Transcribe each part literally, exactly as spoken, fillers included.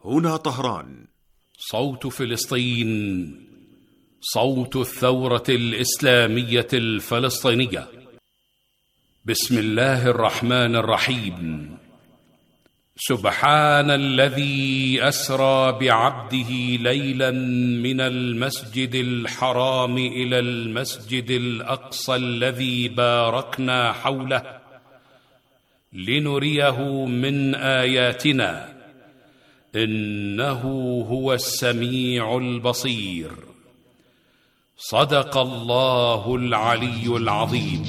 هنا طهران. صوت فلسطين، صوت الثورة الإسلامية الفلسطينية. بسم الله الرحمن الرحيم. سبحان الذي أسرى بعبده ليلا من المسجد الحرام إلى المسجد الأقصى الذي باركنا حوله لنريه من آياتنا إنه هو السميع البصير. صدق الله العلي العظيم.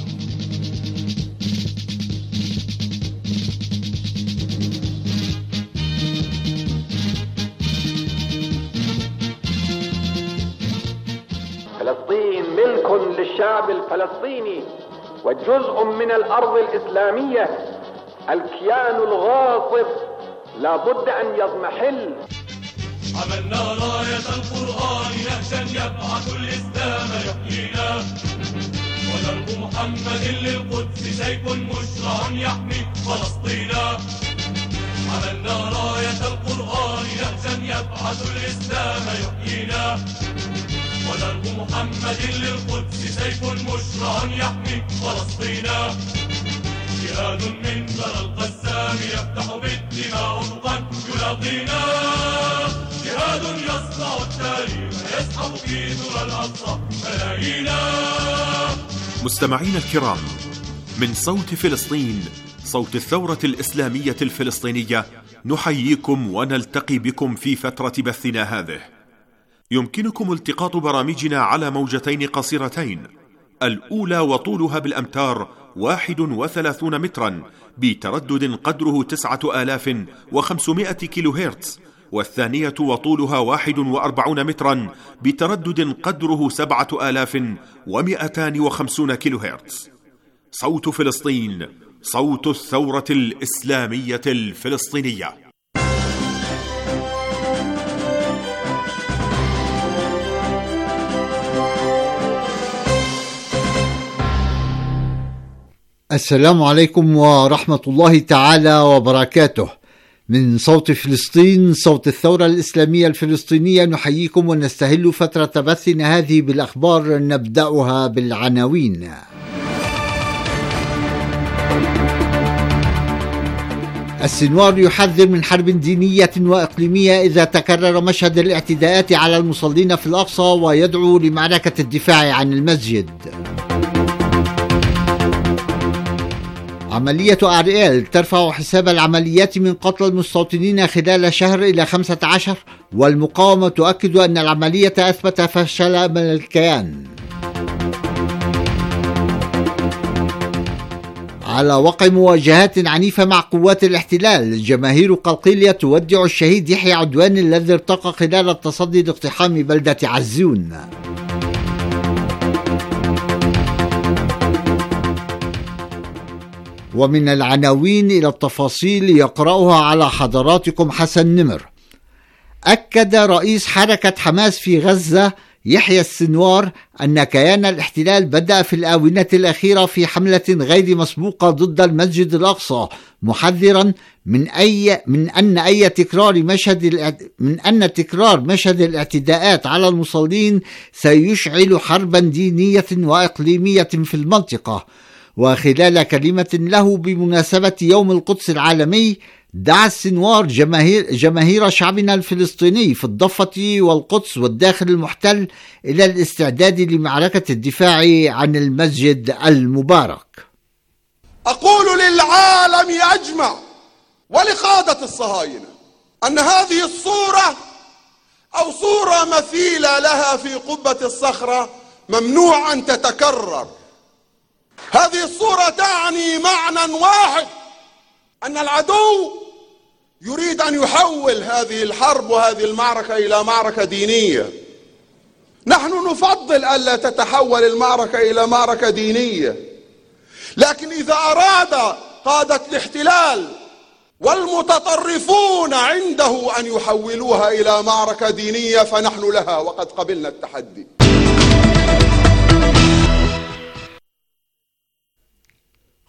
فلسطين ملك للشعب الفلسطيني وجزء من الأرض الإسلامية. الكيان الغاصب لا بد أن يضمحل. عملنا راية القرآن نهجا يبعث الإسلام يحيينا، ودرب محمد للقدس سيف مشرع يحمي فلسطينا. عملنا راية القرآن نهجا يبعث الإسلام يحيينا، ودرب محمد للقدس سيف مشرع يحمي فلسطينا. جهاد من ثرى القسام يفتح بالدماء أفقا يلاقينا، جهاد يصنع التاريخ يسحب في ثرى الأقصى ملايينا. مستمعين الكرام، من صوت فلسطين، صوت الثورة الإسلامية الفلسطينية، نحييكم ونلتقي بكم في فترة بثنا هذه. يمكنكم التقاط برامجنا على موجتين قصيرتين، الأولى وطولها بالأمتار واحد وثلاثون مترا بتردد قدره تسعة آلاف وخمسمائة كيلو هرتز، والثانية وطولها واحد وأربعون مترا بتردد قدره سبعة آلاف ومئتان وخمسون كيلو هرتز. صوت فلسطين، صوت الثورة الإسلامية الفلسطينية. السلام عليكم ورحمة الله تعالى وبركاته. من صوت فلسطين، صوت الثورة الإسلامية الفلسطينية، نحييكم ونستهل فترة بثنا هذه بالأخبار. نبدأها بالعناوين. السنوار يحذر من حرب دينية وإقليمية إذا تكرر مشهد الاعتداءات على المصلين في الأقصى، ويدعو لمعركة الدفاع عن المسجد. عملية أريال ترفع حساب العمليات من قتل المستوطنين خلال شهر إلى خمسة عشر، والمقاومة تؤكد أن العملية أثبت فشل من الكيان. على وقع مواجهات عنيفة مع قوات الاحتلال، جماهير قلقيلية تودع الشهيد يحيى عدوان الذي ارتقى خلال التصدي لاقتحام بلدة عزون. ومن العناوين إلى التفاصيل يقرأها على حضراتكم حسن نمر. أكد رئيس حركة حماس في غزة يحيى السنوار أن كيان الاحتلال بدأ في الآونة الأخيرة في حملة غير مسبوقة ضد المسجد الأقصى، محذرا من أي من أن أي تكرار مشهد من أن تكرار مشهد الاعتداءات على المصلين سيشعل حربا دينية وإقليمية في المنطقة. وخلال كلمة له بمناسبة يوم القدس العالمي، دعا السنوار جماهير, جماهير شعبنا الفلسطيني في الضفة والقدس والداخل المحتل إلى الاستعداد لمعركة الدفاع عن المسجد المبارك. أقول للعالم أجمع ولقادة الصهاينة أن هذه الصورة أو صورة مثيلة لها في قبة الصخرة ممنوع أن تتكرر. هذه الصورة تعني معنى واحد، أن العدو يريد أن يحول هذه الحرب وهذه المعركة إلى معركة دينية. نحن نفضل ألا تتحول المعركة إلى معركة دينية، لكن إذا أراد قادة الاحتلال والمتطرفون عنده أن يحولوها إلى معركة دينية فنحن لها وقد قبلنا التحدي.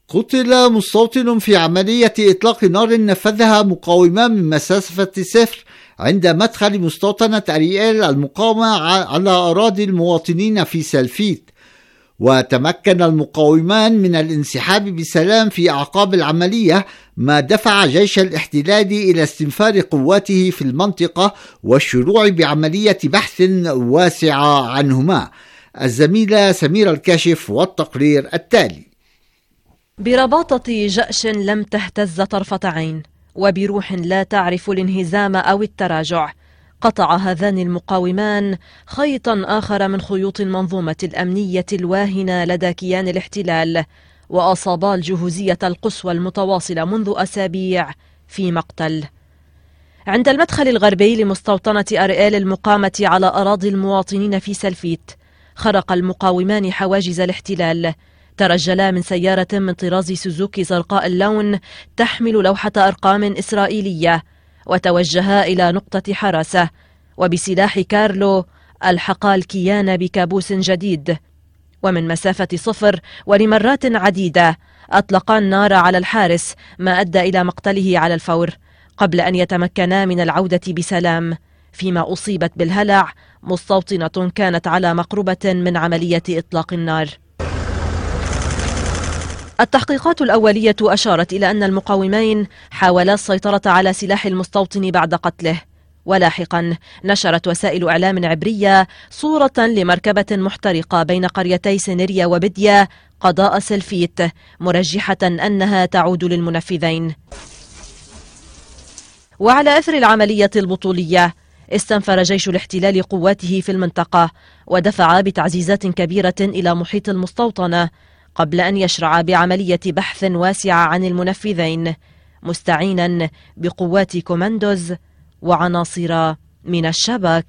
قتل مستوطن في عملية إطلاق نار نفذها مقاومان من مسافة صفر عند مدخل مستوطنة أريال المقاومة على أراضي المواطنين في سلفيت، وتمكن المقاومان من الانسحاب بسلام في أعقاب العملية، ما دفع جيش الاحتلال إلى استنفار قواته في المنطقة والشروع بعملية بحث واسعة عنهما. الزميلة سميرة الكاشف والتقرير التالي. برباطة جأش لم تهتز طرفة عين، وبروح لا تعرف الانهزام أو التراجع، قطع هذان المقاومان خيطا آخر من خيوط المنظومة الأمنية الواهنة لدى كيان الاحتلال، وأصابا الجهوزية القصوى المتواصلة منذ أسابيع في مقتل. عند المدخل الغربي لمستوطنة أريال المقامة على أراضي المواطنين في سلفيت، خرق المقاومان حواجز الاحتلال، ترجلا من سيارة من طراز سوزوكي زرقاء اللون تحمل لوحة أرقام إسرائيلية، وتوجها إلى نقطة حراسة، وبسلاح كارلو ألحقا الكيان بكابوس جديد. ومن مسافة صفر ولمرات عديدة أطلقا النار على الحارس، ما أدى إلى مقتله على الفور قبل أن يتمكنا من العودة بسلام، فيما أصيبت بالهلع مستوطنة كانت على مقربة من عملية إطلاق النار. التحقيقات الأولية أشارت إلى أن المقاومين حاولا السيطرة على سلاح المستوطن بعد قتله، ولاحقا نشرت وسائل إعلام عبرية صورة لمركبة محترقة بين قريتي سنيريا وبديا قضاء سلفيت، مرجحة أنها تعود للمنفذين. وعلى أثر العملية البطولية استنفر جيش الاحتلال قواته في المنطقة، ودفع بتعزيزات كبيرة إلى محيط المستوطنة قبل أن يشرع بعملية بحث واسعة عن المنفذين، مستعينا بقوات كوماندوز وعناصر من الشبك.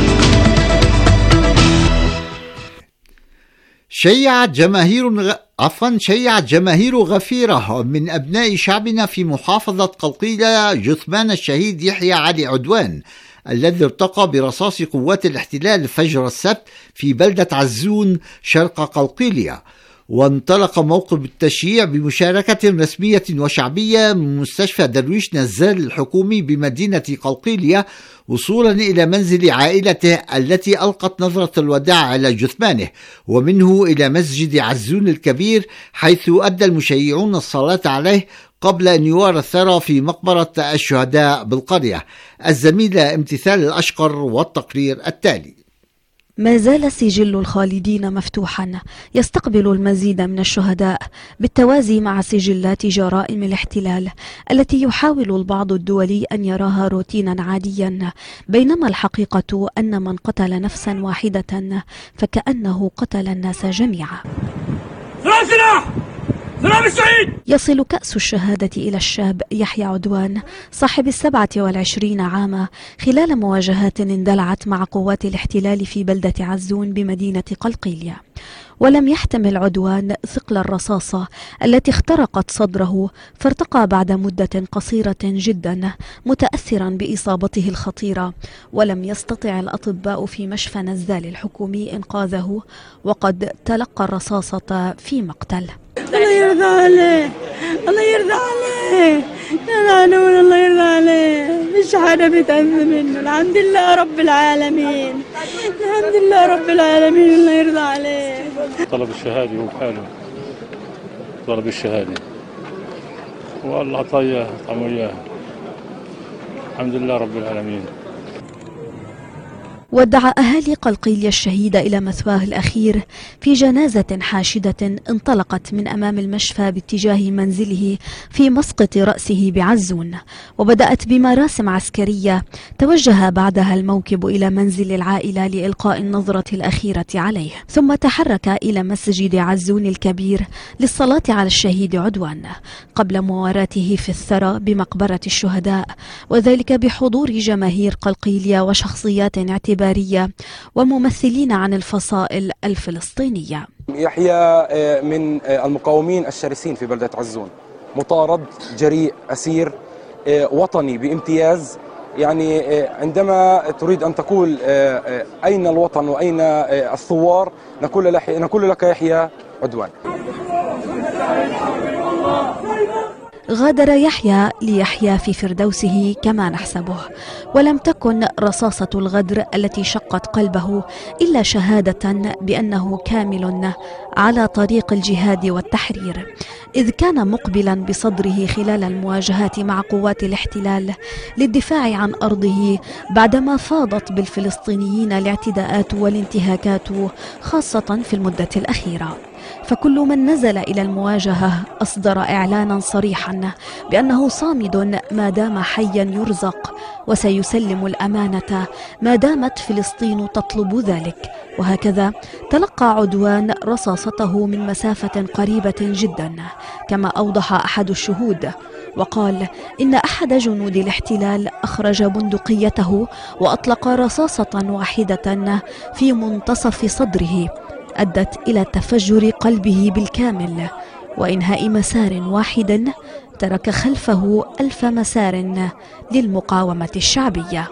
شيعت جماهير غ... عفوا شيعت جماهير غفيرة من أبناء شعبنا في محافظة قلقيلة جثمان الشهيد يحيى علي عدوان الذي ارتقى برصاص قوات الاحتلال فجر السبت في بلدة عزون شرق قلقيلية. وانطلق موكب التشييع بمشاركة رسمية وشعبية من مستشفى درويش نزال الحكومي بمدينة قلقيلية، وصولا إلى منزل عائلته التي ألقت نظرة الوداع على جثمانه، ومنه إلى مسجد عزون الكبير حيث أدى المشيعون الصلاة عليه قبل أن يوارى الثرى في مقبرة الشهداء بالقرية. الزميلة امتثال الأشقر والتقرير التالي. ما زال سجل الخالدين مفتوحا يستقبل المزيد من الشهداء بالتوازي مع سجلات جرائم الاحتلال التي يحاول البعض الدولي أن يراها روتينا عاديا، بينما الحقيقة أن من قتل نفسا واحدة فكأنه قتل الناس جميعا. يصل كأس الشهادة إلى الشاب يحيى عدوان صاحب السبعة والعشرين عاما خلال مواجهات اندلعت مع قوات الاحتلال في بلدة عزون بمدينة قلقيلية، ولم يحتمل عدوان ثقل الرصاصة التي اخترقت صدره، فارتقى بعد مدة قصيرة جدا متأثرا بإصابته الخطيرة، ولم يستطع الأطباء في مشفى نزال الحكومي إنقاذه، وقد تلقى الرصاصة في مقتل. الله يرضى عليه، الله يرضى عليه، يا نور الله يرضى عليه، مش حدا بيتأذى منه، الحمد لله رب العالمين، الحمد لله رب العالمين، الله يرضى عليه. طلب الشهادة هو بحاله، طلب الشهادة والله أعطاه إياها، طعمه إياها، الحمد لله رب العالمين. ودع أهالي قلقيلية الشهيد إلى مثواه الأخير في جنازة حاشدة انطلقت من أمام المشفى باتجاه منزله في مسقط رأسه بعزون، وبدأت بمراسم عسكرية. توجه بعدها الموكب إلى منزل العائلة لإلقاء النظرة الأخيرة عليه، ثم تحرك إلى مسجد عزون الكبير للصلاة على الشهيد عدوان قبل مواراته في الثرى بمقبرة الشهداء، وذلك بحضور جماهير قلقيلية وشخصيات اعتبارية وممثلين عن الفصائل الفلسطينية. يحيى من المقاومين الشرسين في بلدة عزون، مطارد، جريء، أسير، وطني بامتياز. يعني عندما تريد أن تقول أين الوطن وأين الثوار، نقول لك يحيى عدوان. غادر يحيى ليحيا في فردوسه كما نحسبه، ولم تكن رصاصة الغدر التي شقت قلبه إلا شهادة بأنه كامل على طريق الجهاد والتحرير، إذ كان مقبلا بصدره خلال المواجهات مع قوات الاحتلال للدفاع عن أرضه بعدما فاضت بالفلسطينيين الاعتداءات والانتهاكات خاصة في المدة الأخيرة. فكل من نزل إلى المواجهة أصدر إعلانا صريحا بأنه صامد ما دام حيا يرزق، وسيسلم الأمانة ما دامت فلسطين تطلب ذلك. وهكذا تلقى عدوان رصاصته من مسافة قريبة جدا، كما أوضح أحد الشهود وقال إن أحد جنود الاحتلال أخرج بندقيته وأطلق رصاصة واحدة في منتصف صدره أدت إلى تفجر قلبه بالكامل وإنهاء مسار واحد ترك خلفه ألف مسار للمقاومة الشعبية.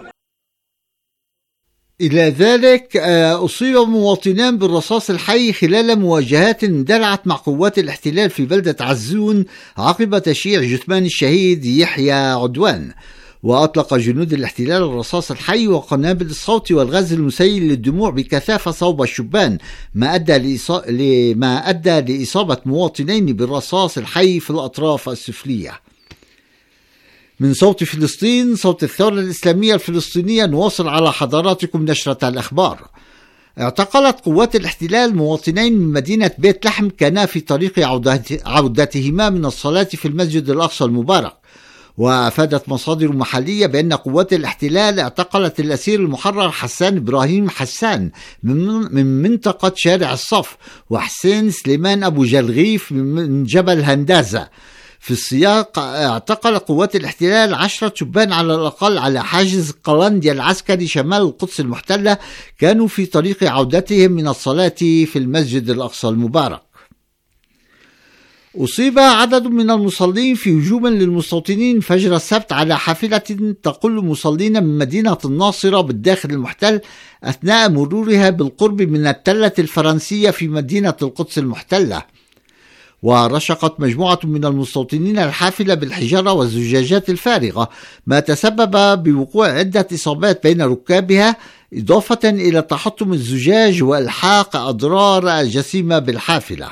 إلى ذلك أصيب مواطنان بالرصاص الحي خلال مواجهات اندلعت مع قوات الاحتلال في بلدة عزون عقب تشييع جثمان الشهيد يحيى عدوان. وأطلق جنود الاحتلال الرصاص الحي وقنابل الصوت والغاز المسيل للدموع بكثافة صوب الشبان، ما أدى لإصا... ما أدى لإصابة مواطنين بالرصاص الحي في الأطراف السفلية. من صوت فلسطين، صوت الثورة الإسلامية الفلسطينية، نواصل على حضراتكم نشرة الأخبار. اعتقلت قوات الاحتلال مواطنين من مدينة بيت لحم كانا في طريق عودتهما من الصلاة في المسجد الأقصى المبارك. وأفادت مصادر محلية بأن قوات الاحتلال اعتقلت الأسير المحرر حسان إبراهيم حسان من منطقة شارع الصف، وحسين سليمان أبو جلغيف من جبل هندازة. في السياق اعتقل قوات الاحتلال عشرة شبان على الأقل على حاجز قلنديا العسكري شمال القدس المحتلة، كانوا في طريق عودتهم من الصلاة في المسجد الأقصى المبارك. أصيب عدد من المصلين في هجوم للمستوطنين فجر السبت على حافلة تقل مصلين من مدينة الناصرة بالداخل المحتل أثناء مرورها بالقرب من التلة الفرنسية في مدينة القدس المحتلة. ورشقت مجموعة من المستوطنين الحافلة بالحجارة والزجاجات الفارغة، ما تسبب بوقوع عدة إصابات بين ركابها، إضافة إلى تحطم الزجاج وإلحاق أضرار جسيمة بالحافلة.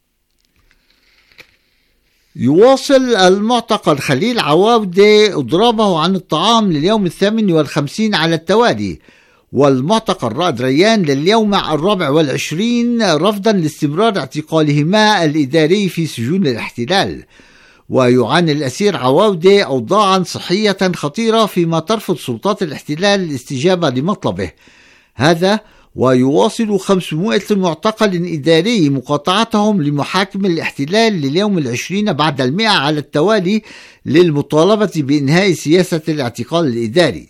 يواصل المعتقل خليل عواودة إضرابه عن الطعام لليوم الثامن والخمسين على التوالي، والمعتقل رائد ريان لليوم الرابع والعشرين رفضا لاستمرار اعتقالهما الإداري في سجون الاحتلال. ويعاني الأسير عواودة أوضاعا صحية خطيرة، فيما ترفض سلطات الاحتلال الاستجابة لمطلبه هذا. ويواصل خمسمائة معتقل إداري مقاطعتهم لمحاكم الاحتلال لليوم العشرين بعد المئة على التوالي للمطالبة بإنهاء سياسة الاعتقال الإداري.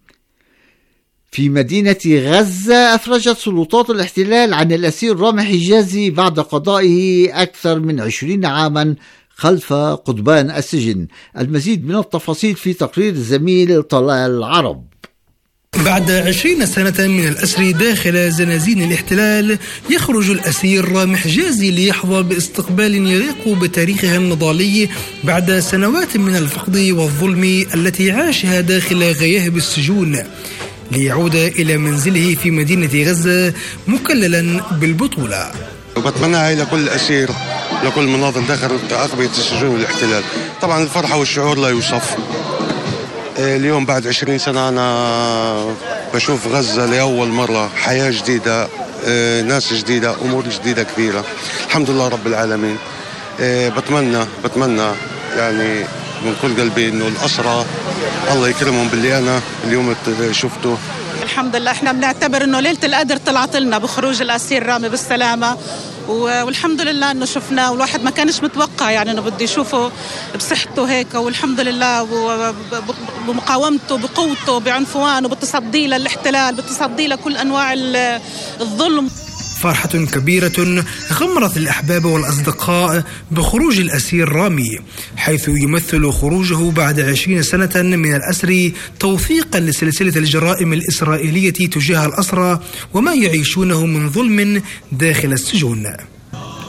في مدينة غزة أفرجت سلطات الاحتلال عن الأسير رامي حجازي بعد قضائه أكثر من عشرين عاما خلف قضبان السجن. المزيد من التفاصيل في تقرير الزميل طلال عرب. بعد عشرين سنة من الأسر داخل زنازين الاحتلال، يخرج الأسير رامي حجازي ليحظى باستقبال يليق بتاريخها النضالي بعد سنوات من الفقد والظلم التي عاشها داخل غياهب السجون، ليعود إلى منزله في مدينة غزة مكللا بالبطولة. وبتمناها لكل أسير، لكل مناضل داخل أقبية السجون الاحتلال. طبعا الفرحة والشعور لا يوصف. اليوم بعد عشرين سنة أنا بشوف غزة لأول مرة، حياة جديدة، ناس جديدة، أمور جديدة كثيرة، الحمد لله رب العالمين. بتمنى بتمنى يعني من كل قلبي إنه الأسرى الله يكرمهم باللي أنا اليوم شفته. الحمد لله احنا بنعتبر إنه ليلة القدر طلعت لنا بخروج الأسير رامي بالسلامة، والحمد لله انه شفناه، والواحد ما كانش متوقع يعني انه بده يشوفه بصحته هيك، والحمد لله بمقاومته بقوته بعنفوانه بالتصدي للاحتلال، بالتصدي لكل انواع الظلم. فرحة كبيرة غمرت الأحباب والأصدقاء بخروج الأسير رامي، حيث يمثل خروجه بعد عشرين سنة من الأسر توثيقا لسلسلة الجرائم الإسرائيلية تجاه الأسرى وما يعيشونه من ظلم داخل السجون.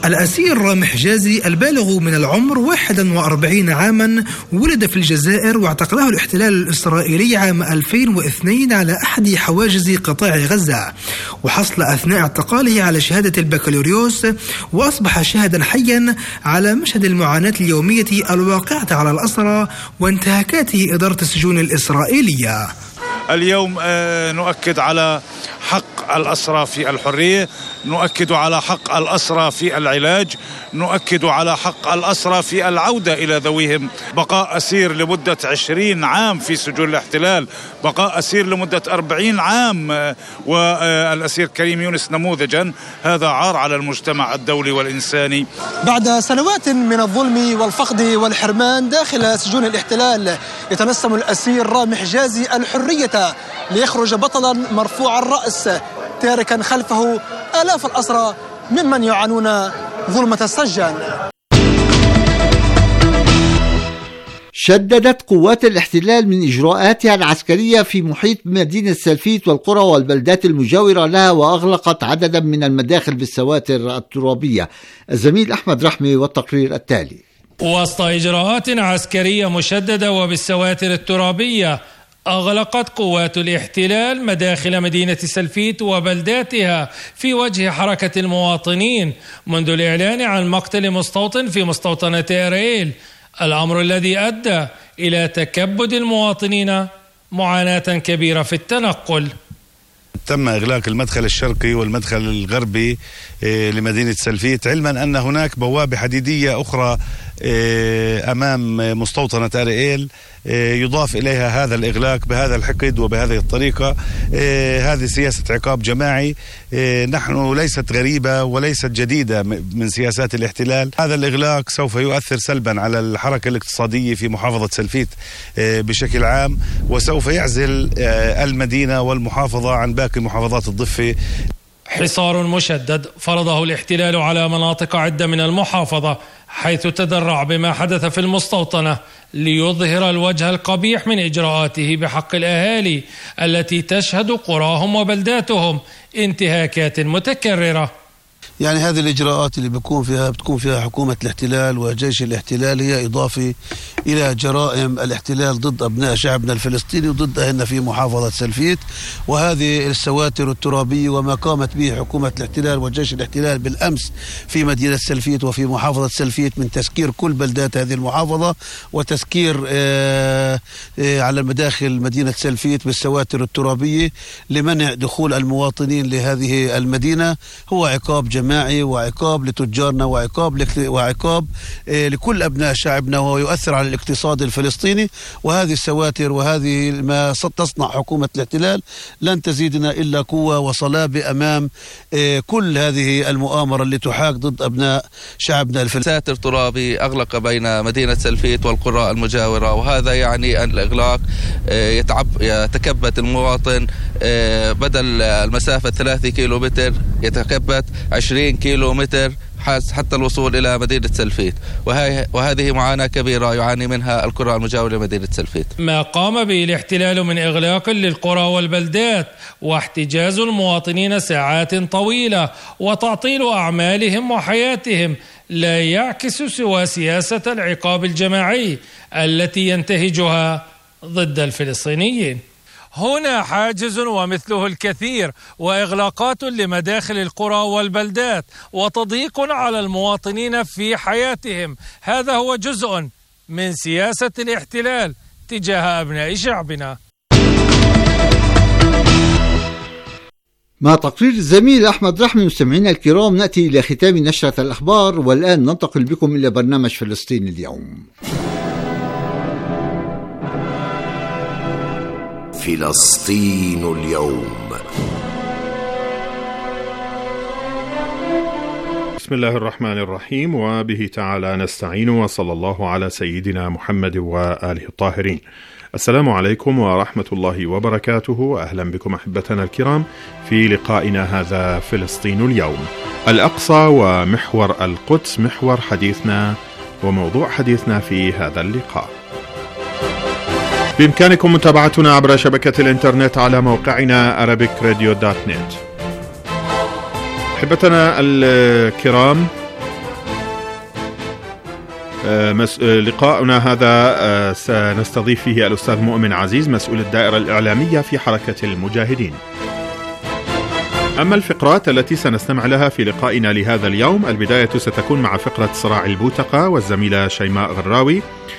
الأسير رامح جازي البالغ من العمر واحد وأربعين عاما ولد في الجزائر، واعتقله الاحتلال الإسرائيلي عام ألفين واثنين على أحد حواجز قطاع غزة، وحصل أثناء اعتقاله على شهادة البكالوريوس، وأصبح شاهدا حيا على مشهد المعاناة اليومية الواقعة على الأسرى وانتهاكات إدارة السجون الإسرائيلية. اليوم نؤكد على حق الأسرى في الحرية، نؤكد على حق الأسرى في العلاج، نؤكد على حق الأسرى في العودة إلى ذويهم. بقاء أسير لمدة عشرين عام في سجون الاحتلال، بقاء أسير لمدة أربعين عام، والأسير كريم يونس نموذجا، هذا عار على المجتمع الدولي والإنساني. بعد سنوات من الظلم والفقد والحرمان داخل سجون الاحتلال، يتنسم الأسير رامح جازي الحرية ليخرج بطلا مرفوع الرأس، تاركا خلفه آلاف الأسرى ممن يعانون ظلمة السجن. شددت قوات الاحتلال من إجراءاتها العسكرية في محيط مدينة سلفيت والقرى والبلدات المجاورة لها، وأغلقت عددا من المداخل بالسواتر الترابية. الزميل أحمد رحمي والتقرير التالي. وسط إجراءات عسكرية مشددة وبالسواتر الترابية، أغلقت قوات الاحتلال مداخل مدينة سلفيت وبلداتها في وجه حركة المواطنين منذ الإعلان عن مقتل مستوطن في مستوطنة أريل، الأمر الذي أدى إلى تكبد المواطنين معاناة كبيرة في التنقل. تم إغلاق المدخل الشرقي والمدخل الغربي لمدينة سلفيت، علما أن هناك بوابة حديدية أخرى أمام مستوطنة أريل يضاف إليها هذا الإغلاق بهذا الحقد وبهذه الطريقة. هذه سياسة عقاب جماعي نحن ليست غريبة وليست جديدة من سياسات الاحتلال. هذا الإغلاق سوف يؤثر سلبا على الحركة الاقتصادية في محافظة سلفيت بشكل عام، وسوف يعزل المدينة والمحافظة عن باقي محافظات الضفة. حصار مشدد فرضه الاحتلال على مناطق عدة من المحافظة، حيث تدرع بما حدث في المستوطنة ليظهر الوجه القبيح من إجراءاته بحق الأهالي التي تشهد قراهم وبلداتهم انتهاكات متكررة. يعني هذه الإجراءات اللي بيكون فيها بتكون فيها حكومة الاحتلال وجيش الاحتلال هي إضافة إلى جرائم الاحتلال ضد أبناء شعبنا الفلسطيني وضد أهلنا في محافظة سلفيت. وهذه السواتر الترابية وما قامت به حكومة الاحتلال وجيش الاحتلال بالأمس في مدينة سلفيت وفي محافظة سلفيت من تسكير كل بلدات هذه المحافظة وتسكير آآ آآ على مداخل مدينة سلفيت بالسواتر الترابية لمنع دخول المواطنين لهذه المدينة، هو عقاب جماعي وعقاب لتجارنا وعقاب وعقاب لكل أبناء شعبنا، وهو يؤثر على الاقتصاد الفلسطيني. وهذه السواتر وهذه ما تصنع حكومة الاحتلال لن تزيدنا إلا قوة وصلابة أمام كل هذه المؤامرة اللي تحاك ضد أبناء شعبنا الفلسطيني. ساتر ترابي أغلق بين مدينة سلفيت والقرى المجاورة، وهذا يعني أن الإغلاق يتعب يتكبد المواطن بدل المسافة ثلاثة كيلو متر يتكبد عشرين كيلو متر حتى الوصول إلى مدينة سلفيت، وهذه معاناة كبيرة يعاني منها القرى المجاورة لمدينة سلفيت. ما قام به الاحتلال من إغلاق للقرى والبلدات واحتجاز المواطنين ساعات طويلة وتعطيل أعمالهم وحياتهم لا يعكس سوى سياسة العقاب الجماعي التي ينتهجها ضد الفلسطينيين. هنا حاجز ومثله الكثير، وإغلاقات لمداخل القرى والبلدات، وتضييق على المواطنين في حياتهم. هذا هو جزء من سياسة الاحتلال تجاه أبناء شعبنا. مع تقرير الزميل أحمد رحمي مستمعينا الكرام، نأتي إلى ختام نشرة الأخبار، والآن ننتقل بكم إلى برنامج فلسطين اليوم. فلسطين اليوم. بسم الله الرحمن الرحيم، وبه تعالى نستعين، وصلى الله على سيدنا محمد وآله الطاهرين. السلام عليكم ورحمة الله وبركاته، أهلا بكم أحبتنا الكرام في لقائنا هذا فلسطين اليوم. الأقصى ومحور القدس محور حديثنا وموضوع حديثنا في هذا اللقاء. بإمكانكم متابعتنا عبر شبكة الإنترنت على موقعنا أرابيك راديو دوت نت. أحبتنا الكرام، لقاؤنا هذا سنستضيف فيه الأستاذ مؤمن عزيز مسؤول الدائرة الإعلامية في حركة المجاهدين. أما الفقرات التي سنستمع لها في لقائنا لهذا اليوم، البداية ستكون مع فقرة صراع البوتقة والزميلة شيماء غراوي،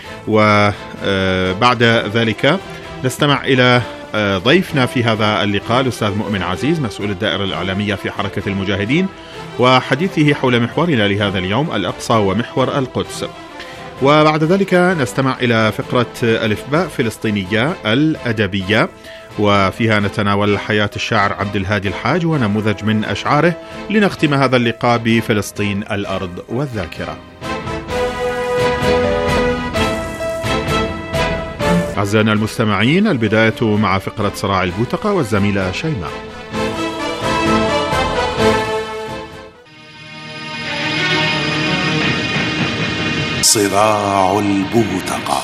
وبعد ذلك نستمع إلى ضيفنا في هذا اللقاء الأستاذ مؤمن عزيز مسؤول الدائرة الإعلامية في حركة المجاهدين، وحديثه حول محورنا لهذا اليوم الأقصى ومحور القدس. وبعد ذلك نستمع إلى فقرة ألف باء فلسطينية الأدبية، وفيها نتناول حياة الشاعر عبد الهادي الحاج ونموذج من أشعاره، لنختم هذا اللقاء بفلسطين الأرض والذاكرة. أعزائنا المستمعين، البداية مع فقرة صراع البوتقة والزميلة شيماء. صراع البوتقة.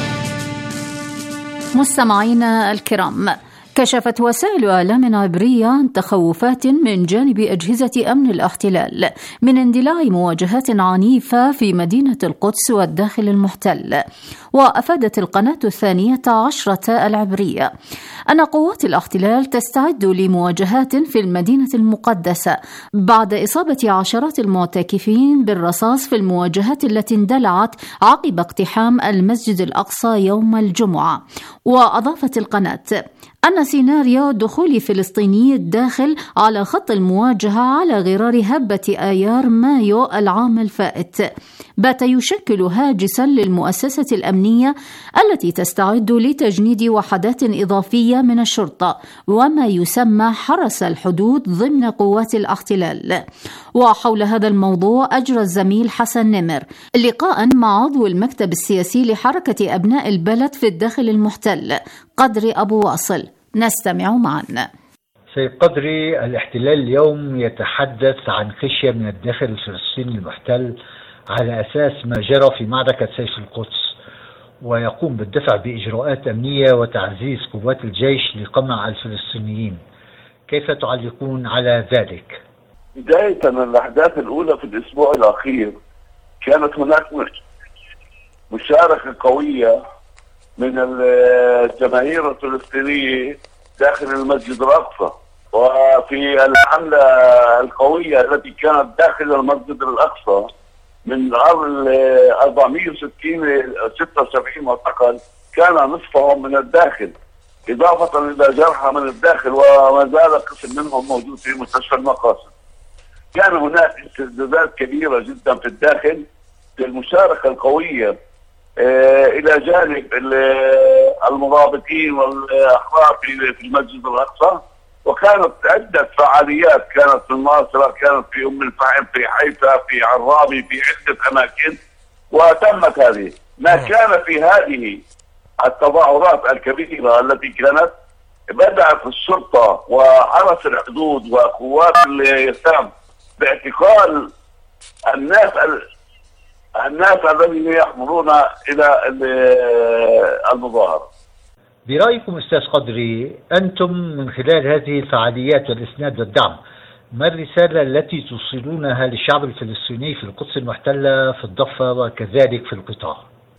مستمعينا الكرام، كشفت وسائل إعلام عبرية عن تخوفات من جانب أجهزة أمن الاحتلال من اندلاع مواجهات عنيفة في مدينة القدس والداخل المحتل. وأفادت القناة الثانية عشرة العبرية أن قوات الاحتلال تستعد لمواجهات في المدينة المقدسة بعد إصابة عشرات المعتكفين بالرصاص في المواجهات التي اندلعت عقب اقتحام المسجد الأقصى يوم الجمعة. وأضافت القناة أن سيناريو دخول فلسطيني الداخل على خط المواجهة على غرار هبة آيار مايو العام الفائت بات يشكل هاجسا للمؤسسة الأمنية التي تستعد لتجنيد وحدات إضافية من الشرطة وما يسمى حرس الحدود ضمن قوات الاحتلال. وحول هذا الموضوع أجرى الزميل حسن نمر لقاء مع عضو المكتب السياسي لحركة أبناء البلد في الداخل المحتل قدري أبو واصل. نستمع معا. سيد قدري، الاحتلال اليوم يتحدث عن خشية من الداخل الفلسطيني المحتل على أساس ما جرى في معركة سيف القدس، ويقوم بالدفع بإجراءات أمنية وتعزيز قوات الجيش لقمع الفلسطينيين. كيف تعلقون على ذلك؟ بداية الأحداث الأولى في الأسبوع الأخير كانت هناك مشاركة قوية من الجماهير الفلسطينية داخل المسجد الأقصى، وفي الحملة القوية التي كانت داخل المسجد الأقصى من أربعمئة وستة وسبعين معتقل كان نصفهم من الداخل، إضافة إلى جرحى من الداخل، وما زال قسم منهم موجود في مستشفى المقاصد. كان هناك استعدادات كبيرة جدا في الداخل للمشاركة القوية إلى جانب المرابطين والأحرار في المسجد الأقصى. وكانت عدة فعاليات، كانت في الناصرة، كانت في أم الفحم، في حيفا، في عرابي، في عدة أماكن، وتمت هذه. ما كان في هذه التظاهرات الكبيرة التي كانت بدأت الشرطة وحرس الحدود وقوات اليسام باعتقال الناس الناس الذين يحضرون إلى المظاهرة. برأيكم أستاذ قدري، أنتم من خلال هذه الفعاليات والإسناد والدعم، ما الرسالة التي توصلونها للشعب الفلسطيني في القدس المحتلة في الضفة وكذلك في القطاع؟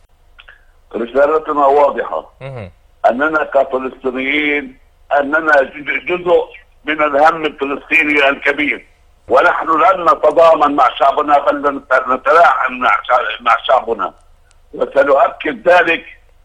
رسالتنا واضحة، أننا كفلسطينيين أننا جزء من الهم الفلسطيني الكبير، ونحن لن نتضامن مع شعبنا بل نتلاعن مع شعبنا، وسنؤكد ذلك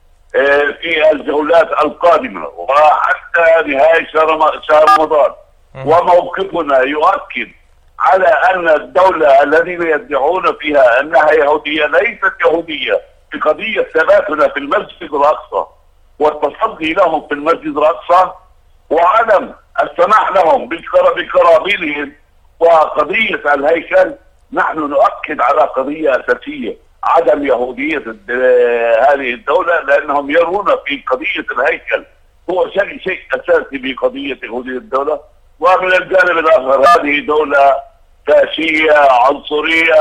في الجولات القادمة وحتى نهاية شهر رمضان. وموقفنا يؤكد على أن الدولة الذين يدعون فيها أنها يهودية ليست يهودية، في قضية ثباتنا في المسجد الأقصى والتصدي لهم في المسجد الأقصى وعدم السماح لهم بقرابينهم وقضية الهيكل. نحن نؤكد على قضية أساسية، عدم يهودية هذه الدولة، لأنهم يرون في قضية الهيكل هو شيء شيء أساسي بقضية يهودية الدولة. ومن الجانب الآخر هذه دولة فاشية عنصرية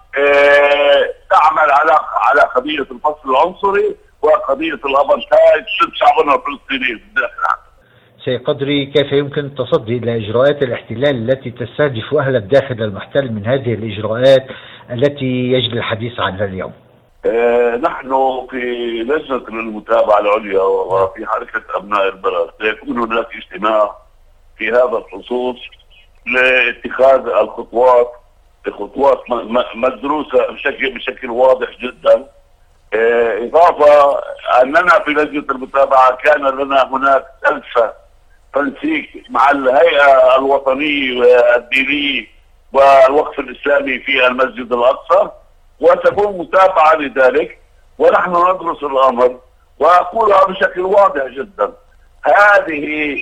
تعمل على على قضية الفصل العنصري وقضية الأبرتايد ضد شعبنا الفلسطيني. سيد قدري، كيف يمكن التصدي إلى إجراءات الاحتلال التي تستهدف أهل الداخل المحتل من هذه الإجراءات التي يجري الحديث عنها اليوم؟ آه نحن في لجنة المتابعة العليا وفي حركة أبناء البلد سيكون هناك اجتماع في هذا الخصوص لاتخاذ الخطوات خطوات مدروسة بشكل بشكل واضح جدا. آه إضافة أننا في لجنة المتابعة كان لنا هناك جلسة تنسيق مع الهيئة الوطنية الدينية والوقف الإسلامي في المسجد الأقصى، وتكون متابعة لذلك ونحن ندرس الأمر. وأقولها بشكل واضح جدا، هذه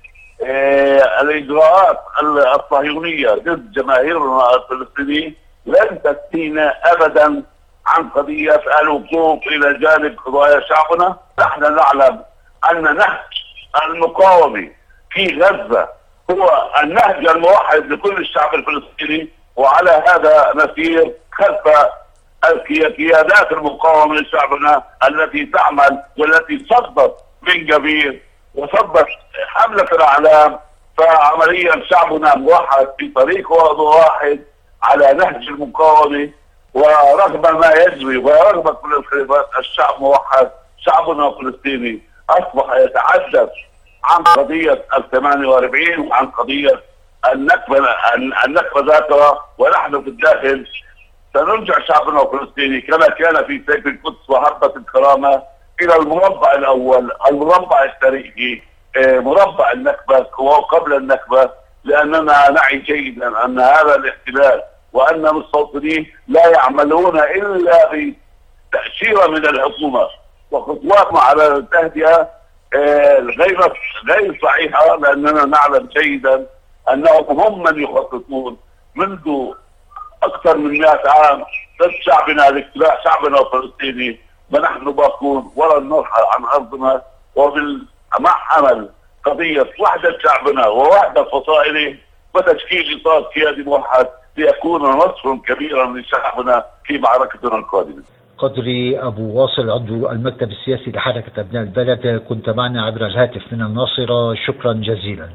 آه الإجراءات الصهيونية ضد جماهيرنا الفلسطينية لن تستينا أبدا عن قضية الوقوف إلى جانب قضايا شعبنا. نحن نعلم أن نهج المقاومة في غزة هو النهج الموحد لكل الشعب الفلسطيني، وعلى هذا نسير خلف القيادات المقاومة لشعبنا التي تعمل والتي صدت من جبير وصدت حملة الأعلام. فعمليا شعبنا موحد في طريق واحد على نهج المقاومة، ورغم ما يجري ورغم كل الخلافات الشعب موحد. شعبنا الفلسطيني أصبح يتحدث عن قضية الثمانية وأربعين وعن قضية النكبة النكبة ذاتها، ونحن في الداخل سنرجع شعبنا الفلسطيني كما كان في سيف القدس وحربة الكرامة إلى المربع الأول، المربع التاريخي، مربع النكبة وقبل النكبة، لأننا نعي جيدا أن هذا الاحتلال وأن المستوطنين لا يعملون إلا بتأشيرة من الحكومة وخطوات على التهدئة غير غير صحيحة، لأننا نعلم جيدا أنهم هم من يخططون منذ أكثر من مئة عام ضد شعبنا لاقتلاع شعبنا الفلسطيني. ونحن باقون ولن نرحل عن أرضنا، ومع عمل قضية وحدة شعبنا ووحدة فصائله وتشكيل إطار قيادي موحد ليكون نصرا كبيرا لشعبنا في معركتنا القادمة. قدري أبو واصل عضو المكتب السياسي لحركة أبناء البلد، كنت معنا عبر الهاتف من الناصرة، شكرا جزيلا.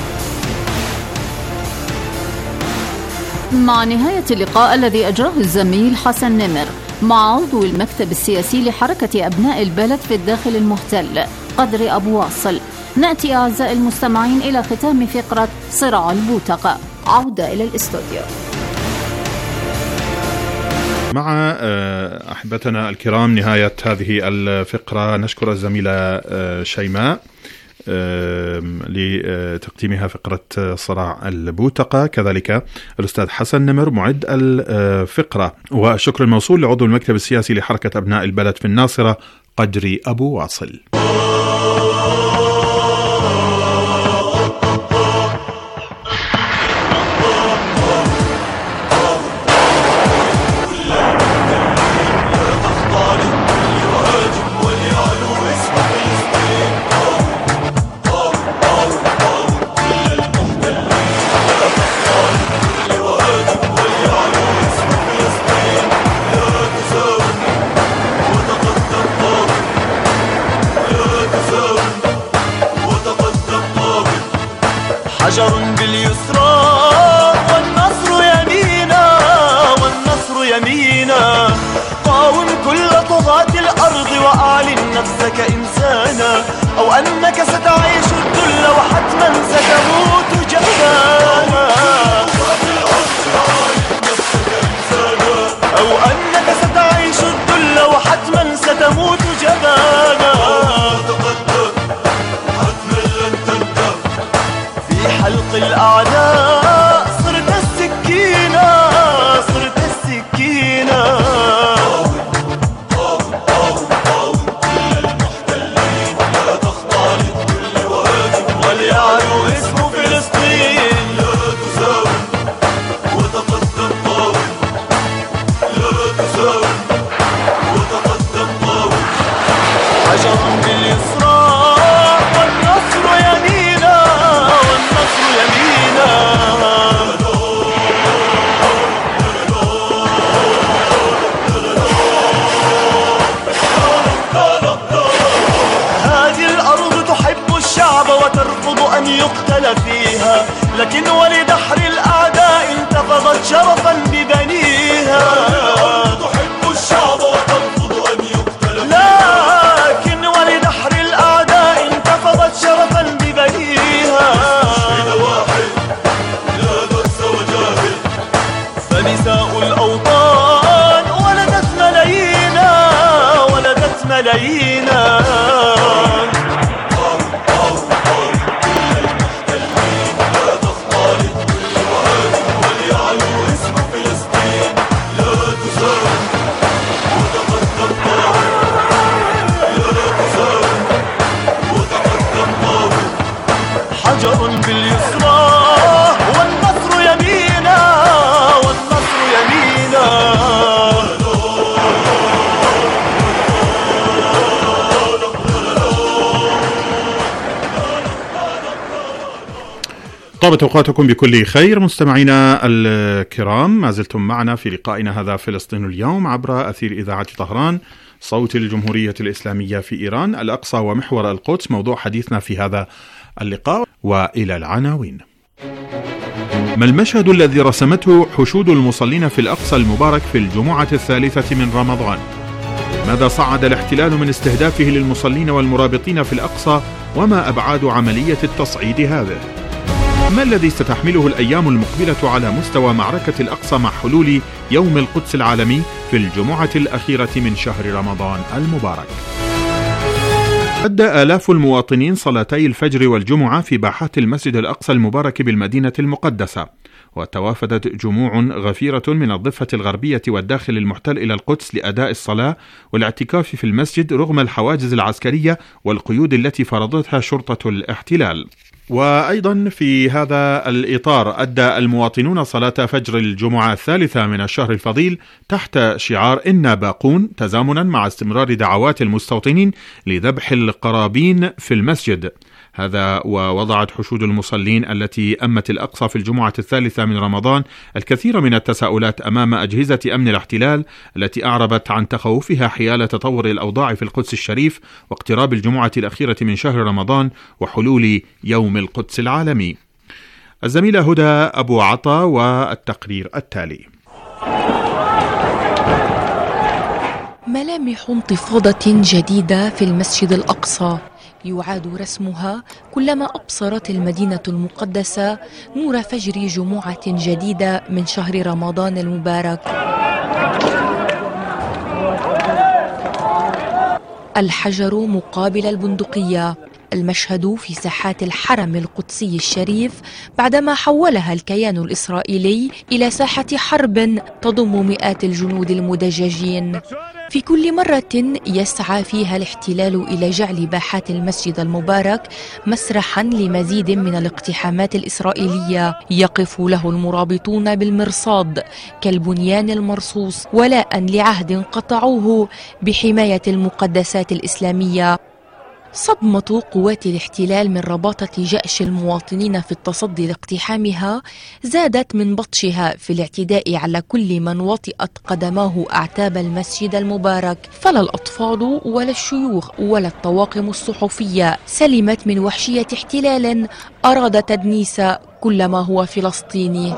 مع نهاية اللقاء الذي أجراه الزميل حسن نمر مع عضو المكتب السياسي لحركة أبناء البلد في الداخل المحتل قدري أبو واصل، نأتي أعزائي المستمعين إلى ختام فقرة صراع البوتقة. عودة إلى الاستوديو مع أحبتنا الكرام. نهاية هذه الفقرة نشكر الزميلة شيماء لتقديمها فقرة صراع البوتقة، كذلك الأستاذ حسن نمر معد الفقرة، والشكر الموصول لعضو المكتب السياسي لحركة أبناء البلد في الناصرة قدري أبو واصل. ونساء الأوطان ولدت ملايينا ولدت ملايينا. حجر باليسرى والنصر يمينا والنصر يمينا. طابت أوقاتكم بكل خير مستمعينا الكرام، ما زلتم معنا في لقائنا هذا فلسطين اليوم عبر أثير إذاعة طهران صوت الجمهورية الإسلامية في إيران. الأقصى ومحور القدس موضوع حديثنا في هذا اللقاء، وإلى العناوين. ما المشهد الذي رسمته حشود المصلين في الأقصى المبارك في الجمعة الثالثة من رمضان؟ ماذا صعد الاحتلال من استهدافه للمصلين والمرابطين في الأقصى، وما أبعاد عملية التصعيد هذه؟ ما الذي ستحمله الأيام المقبلة على مستوى معركة الأقصى مع حلول يوم القدس العالمي في الجمعة الأخيرة من شهر رمضان المبارك؟ أدى آلاف المواطنين صلاتي الفجر والجمعة في باحات المسجد الأقصى المبارك بالمدينة المقدسة، وتوافدت جموع غفيرة من الضفة الغربية والداخل المحتل إلى القدس لأداء الصلاة والاعتكاف في المسجد رغم الحواجز العسكرية والقيود التي فرضتها شرطة الاحتلال. وأيضا في هذا الإطار أدى المواطنون صلاة فجر الجمعة الثالثة من الشهر الفضيل تحت شعار إنا باقون، تزامنا مع استمرار دعوات المستوطنين لذبح القرابين في المسجد. هذا ووضعت حشود المصلين التي أمت الأقصى في الجمعة الثالثة من رمضان الكثير من التساؤلات أمام أجهزة أمن الاحتلال التي أعربت عن تخوفها حيال تطور الأوضاع في القدس الشريف واقتراب الجمعة الأخيرة من شهر رمضان وحلول يوم القدس العالمي. الزميلة هدى أبو عطا والتقرير التالي. ملامح انتفاضة جديدة في المسجد الأقصى يعاد رسمها كلما أبصرت المدينة المقدسة نور فجر جمعة جديدة من شهر رمضان المبارك. الحجر مقابل البندقية، المشهد في ساحات الحرم القدسي الشريف بعدما حولها الكيان الإسرائيلي إلى ساحة حرب تضم مئات الجنود المدججين. في كل مرة يسعى فيها الاحتلال إلى جعل باحات المسجد المبارك مسرحا لمزيد من الاقتحامات الإسرائيلية يقف له المرابطون بالمرصاد كالبنيان المرصوص ولاء لعهد قطعوه بحماية المقدسات الإسلامية. صدمة قوات الاحتلال من رباطة جأش المواطنين في التصدي لاقتحامها زادت من بطشها في الاعتداء على كل من وطئت قدماه أعتاب المسجد المبارك، فلا الأطفال ولا الشيوخ ولا الطواقم الصحفية سلمت من وحشية احتلال أراد تدنيس كل ما هو فلسطيني.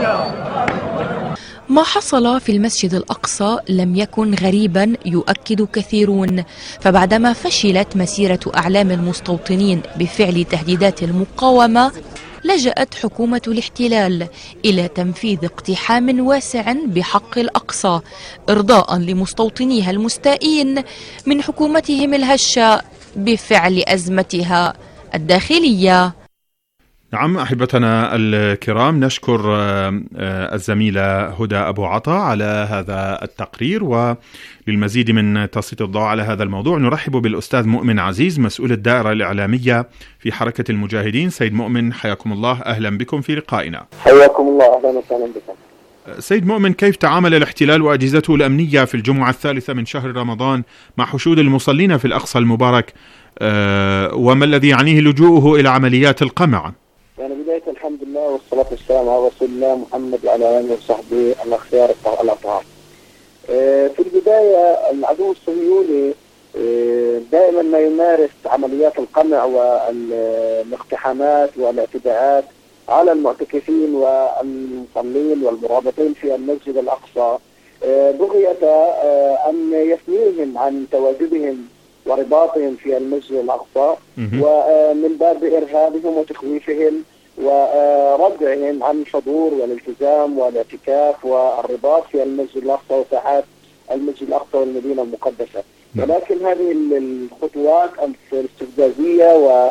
ما حصل في المسجد الأقصى لم يكن غريبا يؤكد كثيرون، فبعدما فشلت مسيرة أعلام المستوطنين بفعل تهديدات المقاومة لجأت حكومة الاحتلال إلى تنفيذ اقتحام واسع بحق الأقصى إرضاء لمستوطنيها المستائين من حكومتهم الهشة بفعل أزمتها الداخلية. نعم أحبتنا الكرام، نشكر الزميلة هدى أبو عطا على هذا التقرير، وللمزيد من تسليط الضوء على هذا الموضوع نرحب بالأستاذ مؤمن عزيز مسؤول الدائرة الإعلامية في حركة المجاهدين. سيد مؤمن حياكم الله، أهلا بكم في لقائنا. حياكم الله، أهلا وسهلا بكم. سيد مؤمن، كيف تعامل الاحتلال وأجهزته الأمنية في الجمعة الثالثة من شهر رمضان مع حشود المصلين في الأقصى المبارك، وما الذي يعنيه لجوءه إلى عمليات القمع؟ يعني بداية الحمد لله والصلاة والسلام على رسول الله محمد وعلى آله وصحبه الأخيار الأطهار. في البداية العدو الصهيوني دائما ما يمارس عمليات القمع والاقتحامات والاعتداءات على المعتكفين والمصلين والمرابطين في المسجد الأقصى بغية أن يثنيهم عن تواجدهم ورباطهم في المسجد الأقصى، ومن باب إرهابهم وتخويفهم وردعهم عن الحضور والالتزام والاعتكاف والرباط في المسجد الأقصى وساحات المسجد الأقصى والمدينة المقدسة. ولكن هذه الخطوات الاستفزازية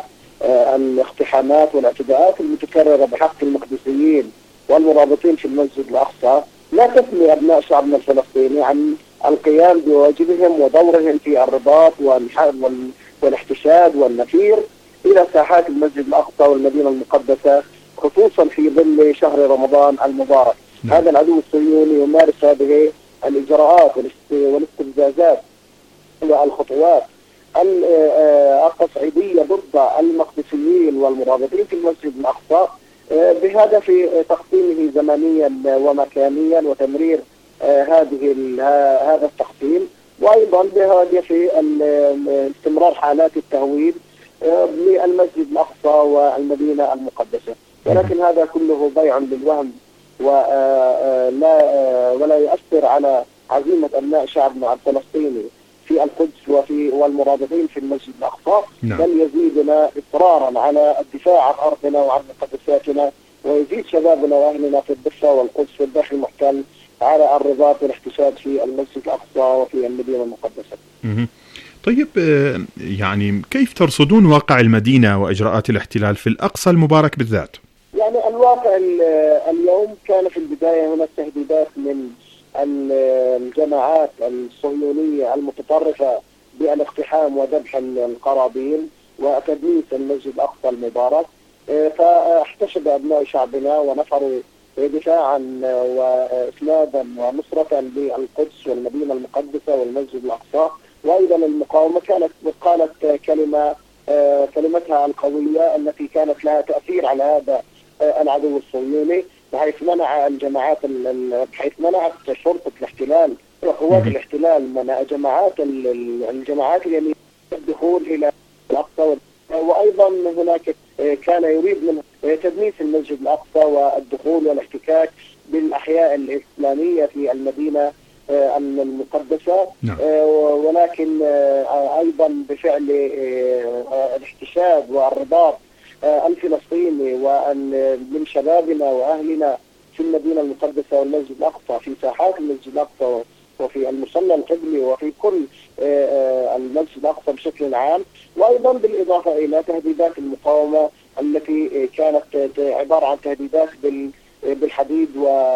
والاقتحامات والاعتداءات المتكررة بحق المقدسيين والمرابطين في المسجد الأقصى لا تثني أبناء شعبنا الفلسطيني عن القيام بواجبهم ودورهم في الرباط والاحتشاد والنفير إلى ساحات المسجد الأقصى والمدينة المقدسة، خصوصا في ظل شهر رمضان المبارك. م. هذا العدو الصهيوني يمارس هذه الإجراءات والاستفزازات والخطوات التصعيدية ضد المقدسيين والمرابطين في المسجد الأقصى بهدف تقسيمه زمنيا ومكانيا وتمرير هذه هذا التقسيم، وأيضا بهدف استمرار حالات التهويد للمسجد الأقصى والمدينة المقدسة. ولكن هذا كله بيع للوهم ولا ولا يؤثر على عزيمة أبناء شعبنا الفلسطيني في القدس وفي والمرابطين في المسجد الأقصى، بل يزيدنا إصرارا على الدفاع عن أرضنا وعن مقدساتنا، ويزيد شبابنا وأهلنا في الضفة والقدس في الداخل المحتل على الرباط والاحتشاد في المسجد الأقصى وفي المدينة المقدسة. طيب، يعني كيف ترصدون واقع المدينة وإجراءات الاحتلال في الأقصى المبارك بالذات؟ يعني الواقع اليوم كان في البداية هناك تهديدات من الجماعات الصهيونية المتطرفة بالاقتحام وذبح القرابين وتدنيس المسجد الأقصى المبارك، فاحتشد أبناء شعبنا ونفروا دفاعا وإسنادا ونصرة للقدس والمدينة المقدسة والمسجد الأقصى. وأيضا المقاومة كانت قالت كلمة كلمتها القوية التي كانت لها تأثير على هذا العدو الصهيوني، بحيث منع الجماعات بحيث منعت شرطة الاحتلال وقوات الاحتلال منع جماعات الجماعات اليمين الدخول إلى الأقصى. وأيضا هناك كان يريد من تدنيس المسجد الأقصى والدخول والاحتكاك بالأحياء الإسلامية في المدينة المقدسة. نعم. ولكن أيضا بفعل الاحتشاد والرباط الفلسطيني ومن شبابنا وأهلنا في المدينة المقدسة والمسجد الأقصى في ساحات المسجد الأقصى وفي المصلى القبلي وفي كل المسجد الأقصى بشكل عام، وأيضا بالإضافة إلى تهديدات المقاومة التي كانت عبارة عن تهديدات بالحديد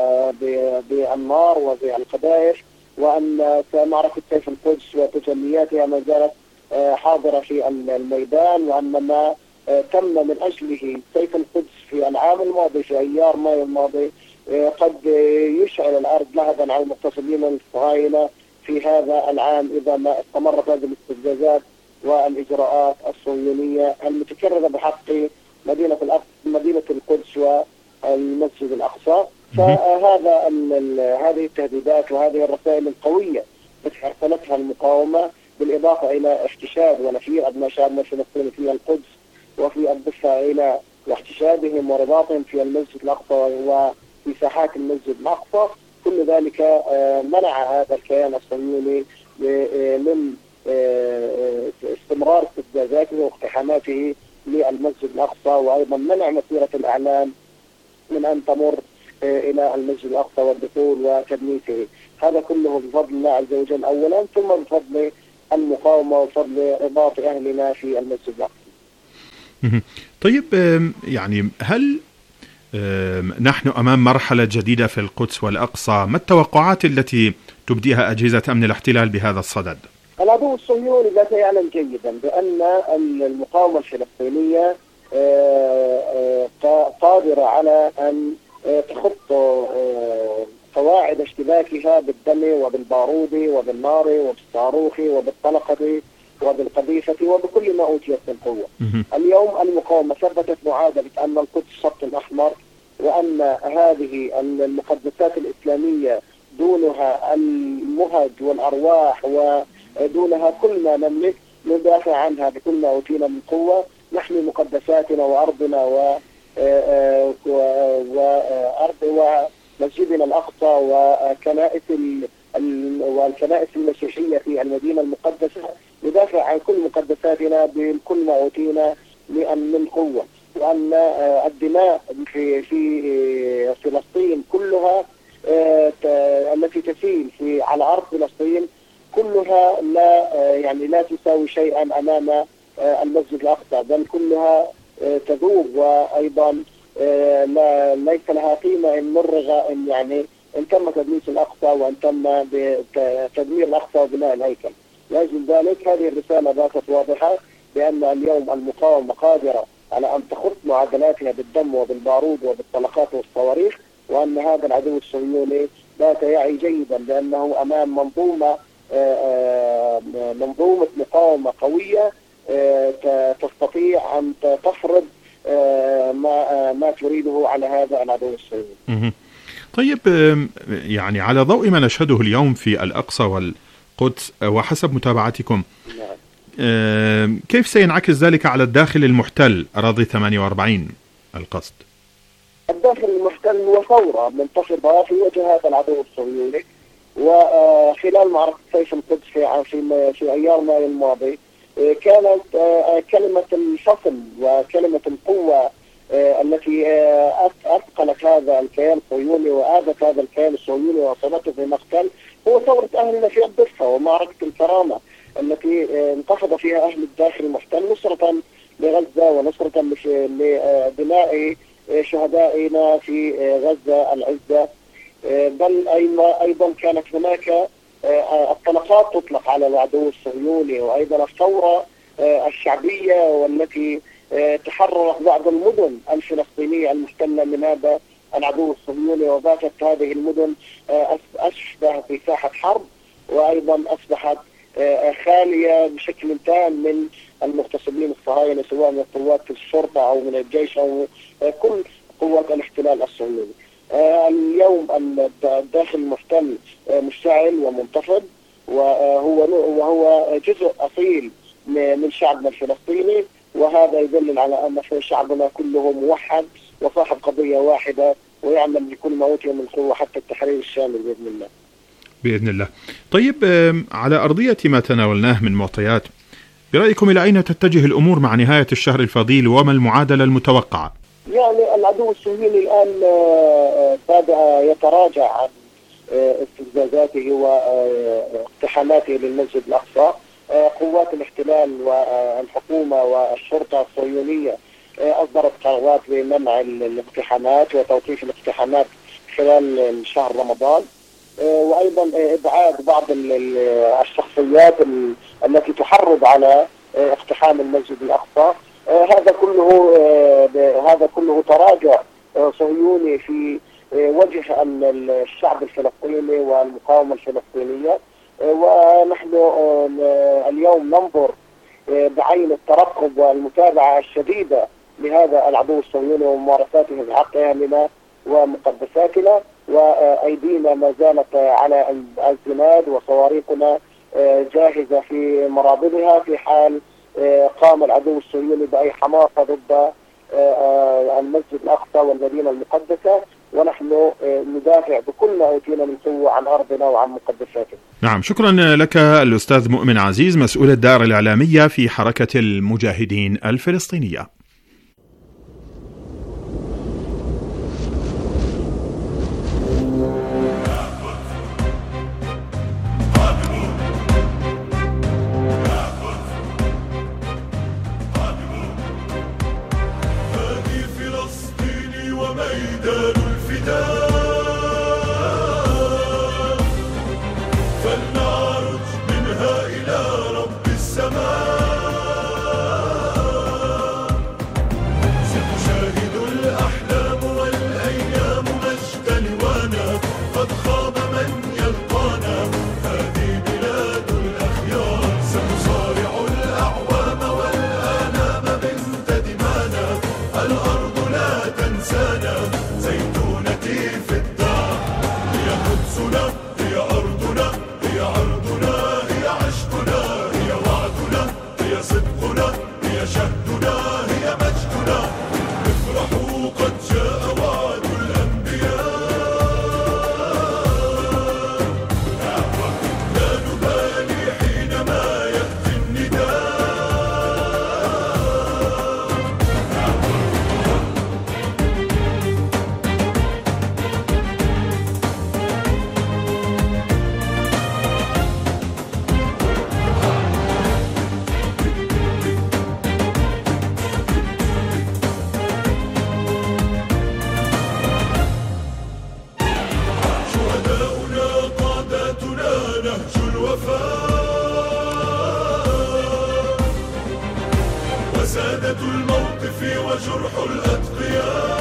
وبالنار وبالقذائف، وأن معركة سيف القدس وتجلياتها ما زالت حاضرة في الميدان، وأن ما تم من أجله سيف القدس في العام الماضي في أيار مايو الماضي قد يشعل الأرض لهبا على المغتصبين الصهاينة في هذا العام إذا ما استمرت هذه الاستفزازات والإجراءات الصهيونية المتكررة بحق مدينة الأقصى مدينة القدس والمسجد الأقصى. فهذا هذه التهديدات وهذه الرسائل القوية التي أرسلتها المقاومة بالإضافة إلى احتشاد ونفير أبناء شعبنا الفلسطيني في القدس وفي الضفة إلى واحتشادهم ورباطهم في المسجد الأقصى وفي ساحات المسجد الأقصى، كل ذلك منع هذا الكيان الصهيوني من استمرار استفزازاته واقتحاماته للمسجد الأقصى، وأيضا منع مسيرة الأعلام من أن تمر إلى المسجد الأقصى والدخول وتدنيسه. هذا كله بفضل الله عز وجل أولا، ثم بفضل المقاومة وفضل رباط أهلنا في المسجد الأقصى. طيب، يعني هل نحن أمام مرحلة جديدة في القدس والأقصى؟ ما التوقعات التي تبديها أجهزة أمن الاحتلال بهذا الصدد؟ العدو الصهيوني لا يعلم جيدا بأن المقاومة الفلسطينية قادرة على أن تخط قواعد اشتباكها بالدم وبالبارود وبالنار وبالصاروخ وبالطلقة وبالقذيفة وبكل ما أوتيت من قوة. اليوم المقاومة ثبتت معادلة أن القدس خط أحمر، وأن هذه المقدسات الإسلامية دونها المهج والأرواح ودونها كل ما نملك ندافع عنها بكل ما أوتينا من قوة، نحمي مقدساتنا وأرضنا و وأرض ومسجدنا الأقصى وكنائس والكنائس المسيحية في المدينة المقدسة، ندافع عن كل مقدساتنا بكل ما أوتينا من قوة. وأن الدماء في في فلسطين كلها التي تسيل في على أرض فلسطين كلها لا يعني لا تساوي شيئا أمام المسجد الأقصى، بل كلها تذوب، وأيضا لا ليس لها قيمة إن مرغ إن يعني إن تم تدمير الأقصى وإن تم تدمير الأقصى وبناء الهيكل. لأجل ذلك هذه الرسالة باتت واضحة بأن اليوم المقاومة قادرة على أن تخط معادلاتها بالدم وبالبارود وبالطلقات والصواريخ، وأن هذا العدو الصهيوني بات يعي جيدا بأنه أمام منظومة منظومة مقاومة قوية تستطيع أن تفرض ما ما تريده على هذا العدو الصهيوني. طيب، يعني على ضوء ما نشهده اليوم في الأقصى والقدس وحسب متابعتكم، كيف سينعكس ذلك على الداخل المحتل أراضي ثمانية وأربعين القصد؟ الداخل المحتل هو ثورة منتخبة في وجه هذا العدو الصهيوني، وخلال معركة سيف القدس في في في أيار مايو الماضي كانت كلمة الفصل وكلمة القوة التي أثقلت هذا الكيان الصهيوني وآذت هذا الكيان الصهيوني وصلته في مقتل هو ثورة أهلنا في الضفة ومعركة الكرامة التي انتفض فيها أهل الداخل المحتل نصرة لغزة ونصرة لبناء شهدائنا في غزة العزة، بل أيضا كانت هناك الطلقات تطلق على العدو الصهيوني، وأيضا الثورة الشعبية والتي تحررت بعض المدن الفلسطينية المحتلة من هذا العدو الصهيوني، وباتت هذه المدن أشبه بساحة حرب، وأيضا أصبحت خالية بشكل تام من المغتصبين الصهاينة سواء من قوات الشرطة أو من الجيش أو كل قوات الاحتلال الصهيوني. اليوم الداخل المحتل مشتعل ومنتفض، وهو وهو جزء أصيل من شعبنا الفلسطيني، وهذا يدل على أن شعبنا كله موحد وصاحب قضية واحدة ويعمل بكل ما أوتي من قوة حتى التحرير الشامل بإذن الله. بإذن الله. طيب، على أرضية ما تناولناه من معطيات، برأيكم إلى أين تتجه الأمور مع نهاية الشهر الفضيل وما المعادلة المتوقعة؟ يعني العدو الصهيوني الآن بدأ يتراجع عن استفزازاته واقتحاماته للمسجد الأقصى. قوات الاحتلال والحكومة والشرطة الصهيونية أصدرت قرارات بمنع الاقتحامات وتوقيف الاقتحامات خلال شهر رمضان، وأيضا إبعاد بعض الشخصيات التي تحرض على اقتحام المسجد الأقصى. هذا كله هذا كله تراجع صهيوني في وجه الشعب الفلسطيني والمقاومة الفلسطينية، ونحن اليوم ننظر بعين الترقب والمتابعة الشديدة لهذا العدو الصهيوني وممارساته في حق أهلنا ومقدساتنا، وأيدينا ما زالت على الزناد وصواريخنا جاهزة في مرابضها في حال قام العدو الصهيوني بأي حماقة ضد المسجد الأقصى والمدينة المقدسة، ونحن ندافع بكل ما أوتينا من قوة عن أرضنا وعن مقدساتنا. نعم، شكرا لك الأستاذ مؤمن عزيز، مسؤول الدائرة الإعلامية في حركة المجاهدين الفلسطينية. جرح الأتقياء.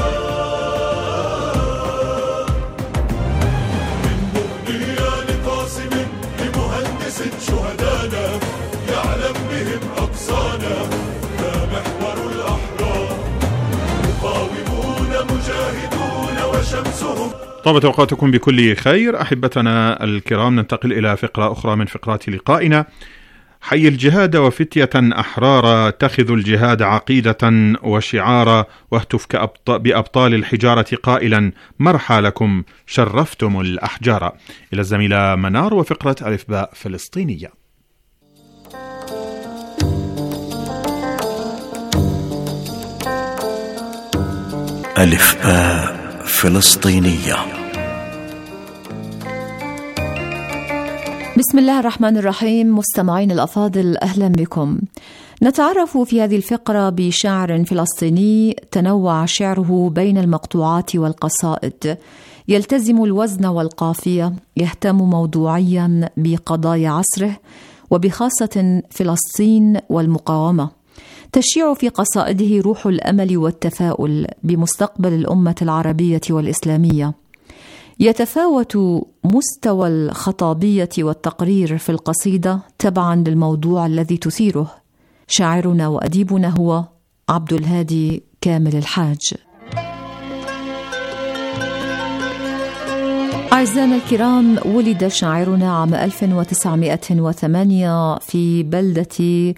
من مهدية لقاسم لمهندس شهدانا يعلم بهم أقصانا ما محور الأحرار. مقاومون مجاهدون وشمسهم. طابت أوقاتكم بكل خير أحبتنا الكرام. ننتقل إلى فقرة أخرى من فقرات لقائنا. حي الجهاد وفتية أحرارا، اتخذوا الجهاد عقيدة وشعارا، واهتف بأبطال الحجارة قائلا مرحى لكم شرفتم الأحجار. إلى الزميلة منار وفقرة ألف باء فلسطينية. ألف باء فلسطينية. بسم الله الرحمن الرحيم. مستمعين الأفاضل، أهلا بكم. نتعرف في هذه الفقرة بشاعر فلسطيني تنوع شعره بين المقطوعات والقصائد، يلتزم الوزن والقافية، يهتم موضوعيا بقضايا عصره وبخاصة فلسطين والمقاومة. تشيع في قصائده روح الأمل والتفاؤل بمستقبل الأمة العربية والإسلامية. يتفاوت مستوى الخطابية والتقرير في القصيدة تبعا للموضوع الذي تثيره. شاعرنا وأديبنا هو عبد الهادي كامل الحاج. أعزائنا الكرام، ولد شاعرنا عام ألف وتسعمائة وثمانية في بلدة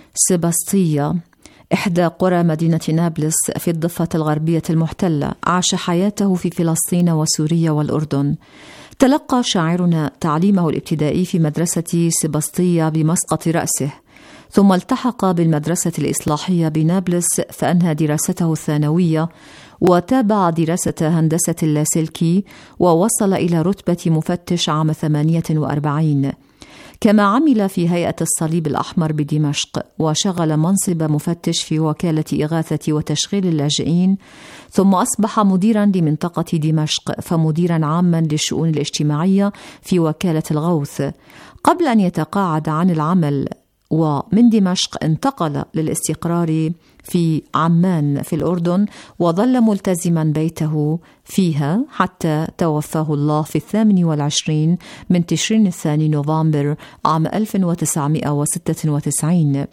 سباسطية، إحدى قرى مدينة نابلس في الضفة الغربية المحتلة. عاش حياته في فلسطين وسوريا والأردن. تلقى شاعرنا تعليمه الابتدائي في مدرسة سباسطية بمسقط رأسه، ثم التحق بالمدرسة الإصلاحية بنابلس فأنهى دراسته الثانوية، وتابع دراسة هندسة اللاسلكي ووصل إلى رتبة مفتش عام ثمانية وأربعين. كما عمل في هيئة الصليب الأحمر بدمشق، وشغل منصب مفتش في وكالة إغاثة وتشغيل اللاجئين، ثم أصبح مديرا لمنطقة دمشق، فمديرا عاما للشؤون الاجتماعية في وكالة الغوث، قبل أن يتقاعد عن العمل. ومن دمشق انتقل للاستقرار في عمان في الأردن، وظل ملتزما بيته فيها حتى توفاه الله في الثامن والعشرين من تشرين الثاني نوفمبر عام ألف وتسعمائة وستة وتسعين.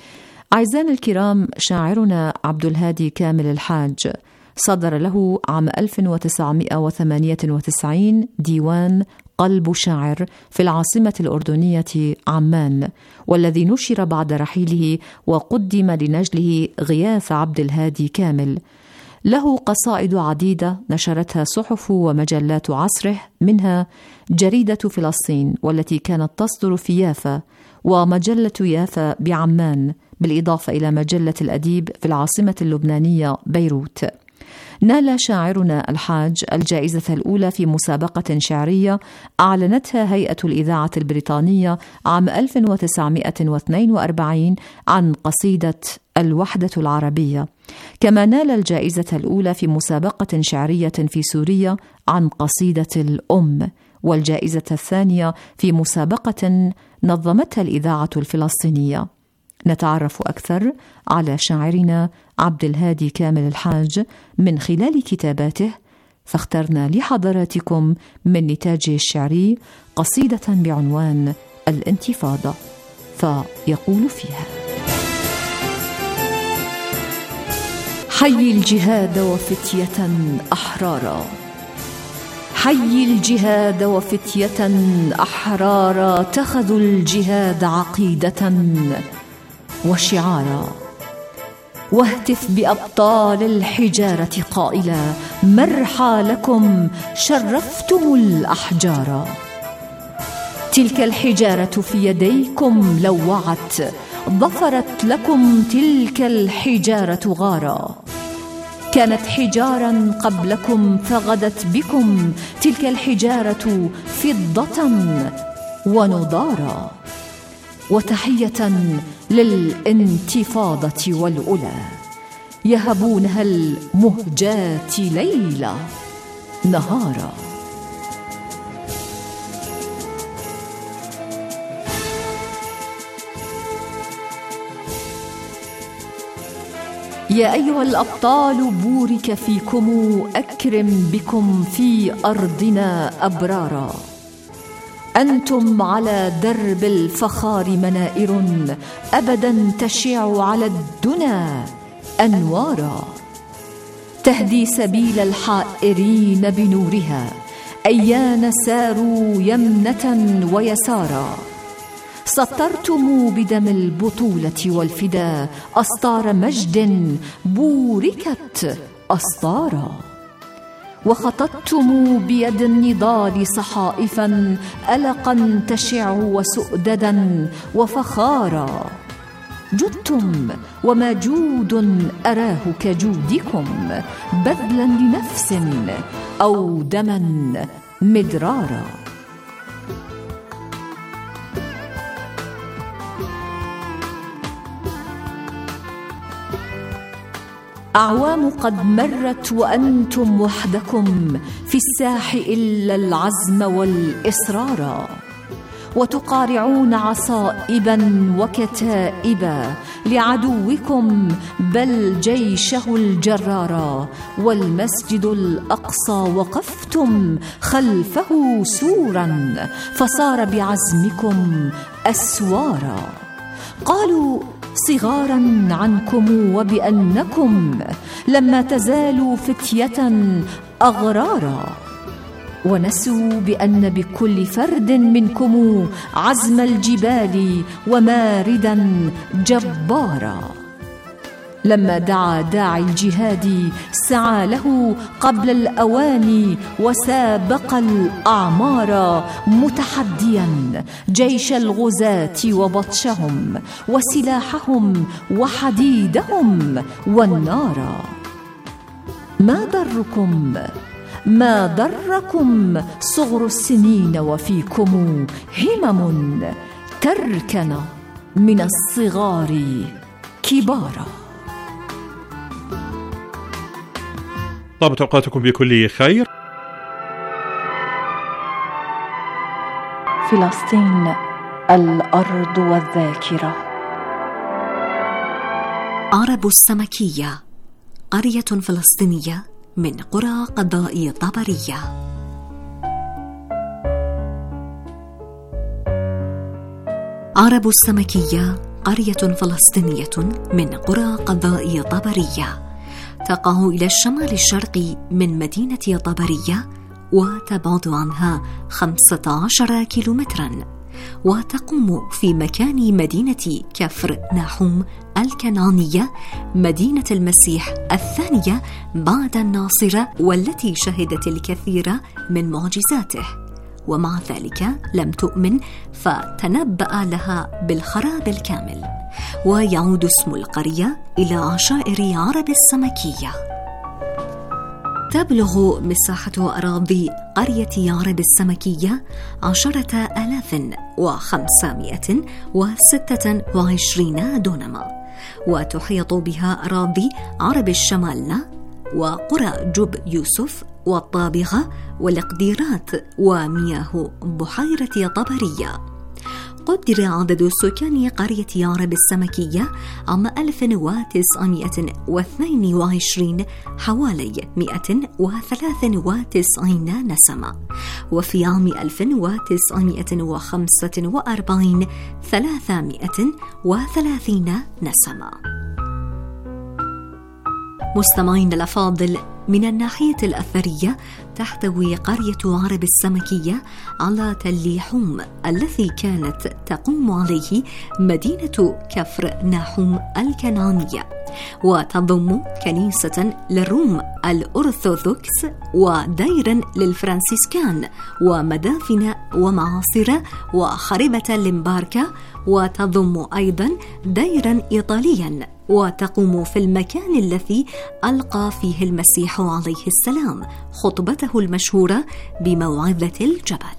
أعزائنا الكرام، شاعرنا عبد الهادي كامل الحاج صدر له عام ألف وتسعمائة وثمانية وتسعين ديوان قلب شاعر في العاصمة الأردنية عمان، والذي نشر بعد رحيله وقدم لنجله غياث عبد الهادي كامل. له قصائد عديدة نشرتها صحف ومجلات عصره، منها جريدة فلسطين والتي كانت تصدر في يافا، ومجلة يافا بعمان، بالإضافة إلى مجلة الأديب في العاصمة اللبنانية بيروت. نال شاعرنا الحاج الجائزة الأولى في مسابقة شعرية أعلنتها هيئة الإذاعة البريطانية عام ألف وتسعمائة واثنين وأربعين عن قصيدة الوحدة العربية. كما نال الجائزة الأولى في مسابقة شعرية في سوريا عن قصيدة الأم، والجائزة الثانية في مسابقة نظمتها الإذاعة الفلسطينية. نتعرف أكثر على شاعرنا عبد الهادي كامل الحاج من خلال كتاباته، فاخترنا لحضراتكم من نتاجه الشعري قصيدة بعنوان الانتفاضة، فيقول فيها: حي الجهاد وفتية أحرارا، حي الجهاد وفتية أحرارا، اتخذوا الجهاد عقيدة وشعارا، واهتف بأبطال الحجارة قائلا مرحى لكم شرفتم الأحجار. تلك الحجارة في يديكم لوعت، ظفرت لكم تلك الحجارة غارا. كانت حجارا قبلكم فغدت بكم تلك الحجارة فضة ونضارا. وتحية للانتفاضة والأولى، يهبونها المهجات ليلا نهارا. يا أيها الأبطال بورك فيكم، أكرم بكم في أرضنا أبرارا. أنتم على درب الفخار منائر، أبدا تشع على الدنا أنوارا. تهدي سبيل الحائرين بنورها، أيان ساروا يمنة ويسارا. سطرتم بدم البطولة والفدا أسطار مجد بوركت أسطارا. وخططتم بيد النضال صحائفا ألقا تشع وسؤددا وفخارا. جدتم وما جود أراه كجودكم، بذلا لنفس أو دما مدرارا. أعوام قد مرت وأنتم وحدكم في الساح إلا العزم والإصرار، وتقارعون عصائبا وكتائبا لعدوكم بل جيشه الجرارا. والمسجد الأقصى وقفتم خلفه سورا، فصار بعزمكم أسوارا. قالوا صغارا عنكم وبأنكم لما تزالوا فتية أغرارا، ونسوا بأن بكل فرد منكم عزم الجبال وماردا جبارا. لما دعا داعي الجهاد سعى له قبل الأوان، وسابق الأعمار متحديا جيش الغزاة وبطشهم وسلاحهم وحديدهم والنار. ما ضركم ما ضركم صغر السنين وفيكم همم تركن من الصغار كبارا. طابت أوقاتكم بكل خير. فلسطين الأرض والذاكرة. عرب السمكية، قرية فلسطينية من قرى قضاء طبرية. عرب السمكية قرية فلسطينية من قرى قضاء طبرية، تقع إلى الشمال الشرقي من مدينة طبرية، وتبعد عنها خمسة عشر كيلومترا، وتقوم في مكان مدينة كفر ناحوم الكنعانية، مدينة المسيح الثانية بعد الناصرة، والتي شهدت الكثير من معجزاته، ومع ذلك لم تؤمن فتنبأ لها بالخراب الكامل. ويعود اسم القرية إلى عشائر عرب السمكية. تبلغ مساحة أراضي قرية عرب السمكية عشرة آلاف وخمسمائة وستة وعشرين دونما، وتحيط بها أراضي عرب الشمالنة وقرى جب يوسف والطابغة والقديرات ومياه بحيرة طبرية. قدر عدد سكان قرية عرب السمكية عام ألف وتسعمائة واثنين وعشرين حوالي مئة وثلاث وتسعين نسمة، وفي عام ألف وتسعمائة وخمسة وأربعين ثلاثمائة وثلاثين نسمة. مستمعين الأفاضل، من الناحية الأثرية تحتوي قرية عرب السمكية على تل حوم الذي كانت تقوم عليه مدينة كفر ناحوم الكنعانية، وتضم كنيسة للروم الأرثوذكس وديرا للفرنسيسكان ومدافن ومعاصر وخربة لمباركا، وتضم أيضا ديرا إيطاليا، وتقوم في المكان الذي ألقى فيه المسيح عليه السلام خطبته المشهورة بموعظة الجبل.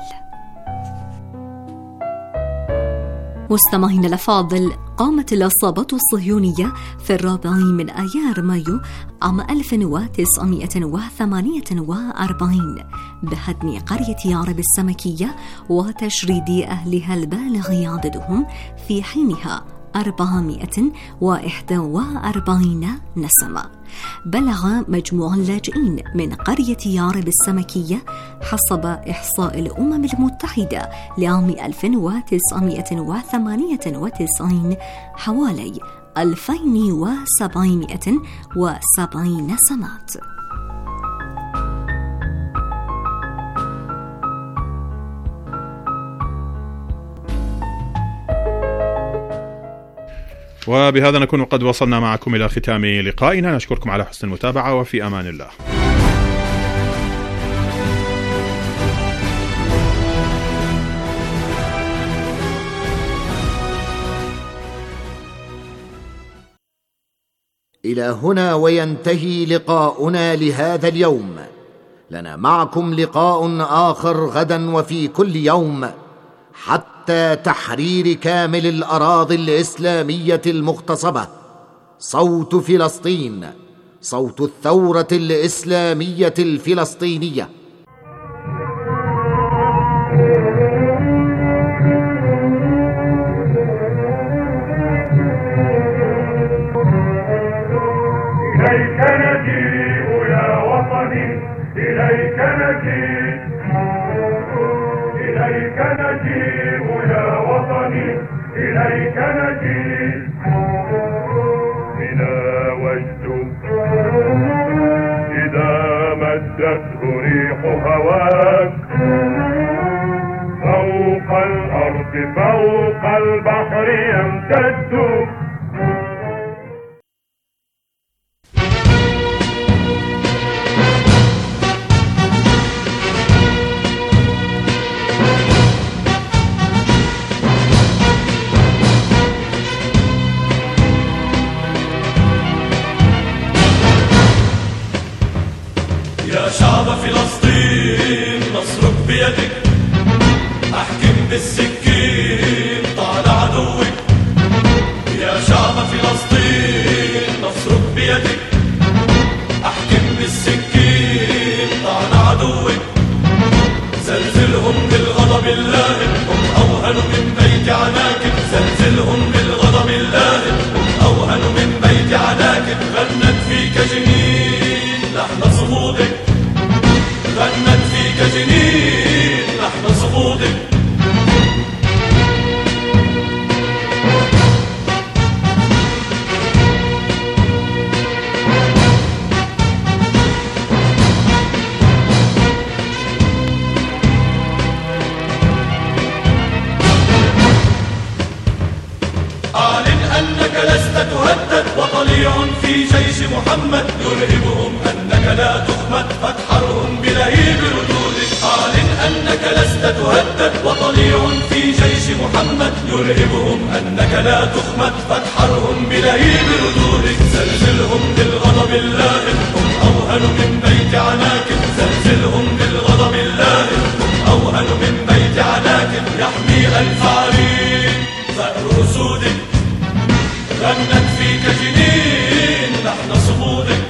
مستمعين الأفاضل، قامت العصابة الصهيونية في الرابع من آيار مايو عام ألف وتسعمائة وثمانية وأربعين بهدم قرية عرب السمكية وتشريد أهلها البالغ عددهم في حينها وأربعمائة وواحد وأربعين نسمة. بلغ مجموع اللاجئين من قرية يارب السمكية حسب إحصاء الأمم المتحدة لعام ألف وتسعمائة وثمانية وتسعين حوالي ألفين وسبعمائة وسبعين نسمات. وبهذا نكون قد وصلنا معكم إلى ختام لقائنا. نشكركم على حسن المتابعة وفي أمان الله. إلى هنا وينتهي لقاؤنا لهذا اليوم. لنا معكم لقاء آخر غدا وفي كل يوم حتى تحرير كامل الأراضي الإسلامية المغتصبة. صوت فلسطين، صوت الثورة الإسلامية الفلسطينية. إليك نجيء يا وطني، إليك نجيء، إليك نجيء يا وطني، إليك نجيء. بنا وجد إذا مدته ريح هواك فوق الأرض فوق البحر يمتد. شعب فلسطين نصرك بيدك، احكم بالسكين طال عدوك. يا شعب فلسطين نصرك بيدك، احكم بالسكين طال عدوك. زلزلهم بالغضب اللائم، هم اوهن من بيت عناكب. زلزلهم بالغضب اللائم، هم اوهن من بيت عناكب. غنت فيك جنين لحن صمودك، غنت فيك جنين لحن صمودك. أعلن أنك لست تهدد، وطليع في جيش محمد يرهبهم أنك لا تخمد. فاتحرهم بلهيب ردودك. أعلن أنك لست تهدد، وطليع في جيش محمد يرهبهم أنك لا تخمد. فاتحرهم بلهيب ردودك. زلزلهم بالغضب اللائم، هم أوهن من بيت عناكب. زلزلهم بالغضب اللائم، هم أوهن من بيت عناكب. يحمي ألف عرين ثأر أسودك، غنت فيك جنين لحن صمودك.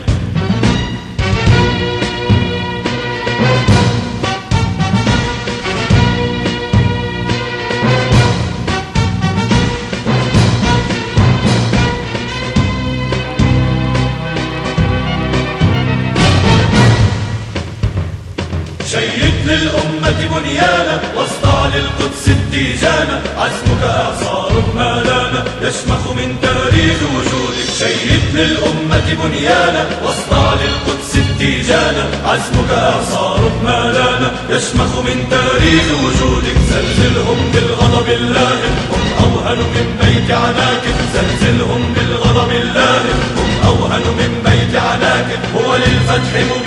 شيد للأمة بنيانا، واصدع للقدس التيجانا. عزمك إعصار مالانا، يشمخ من تاريخ وجودك. شيد للأمة بنيانا، واصدع للقدس التيجانا. عزمك إعصار مالانا، يشمخ من تاريخ وجودك. زلزلهم بالغضب اللائم، هم أوهن من بيت عناكب. زلزلهم بالغضب اللائم، هم أوهن من بيت عناكب. هو للفتح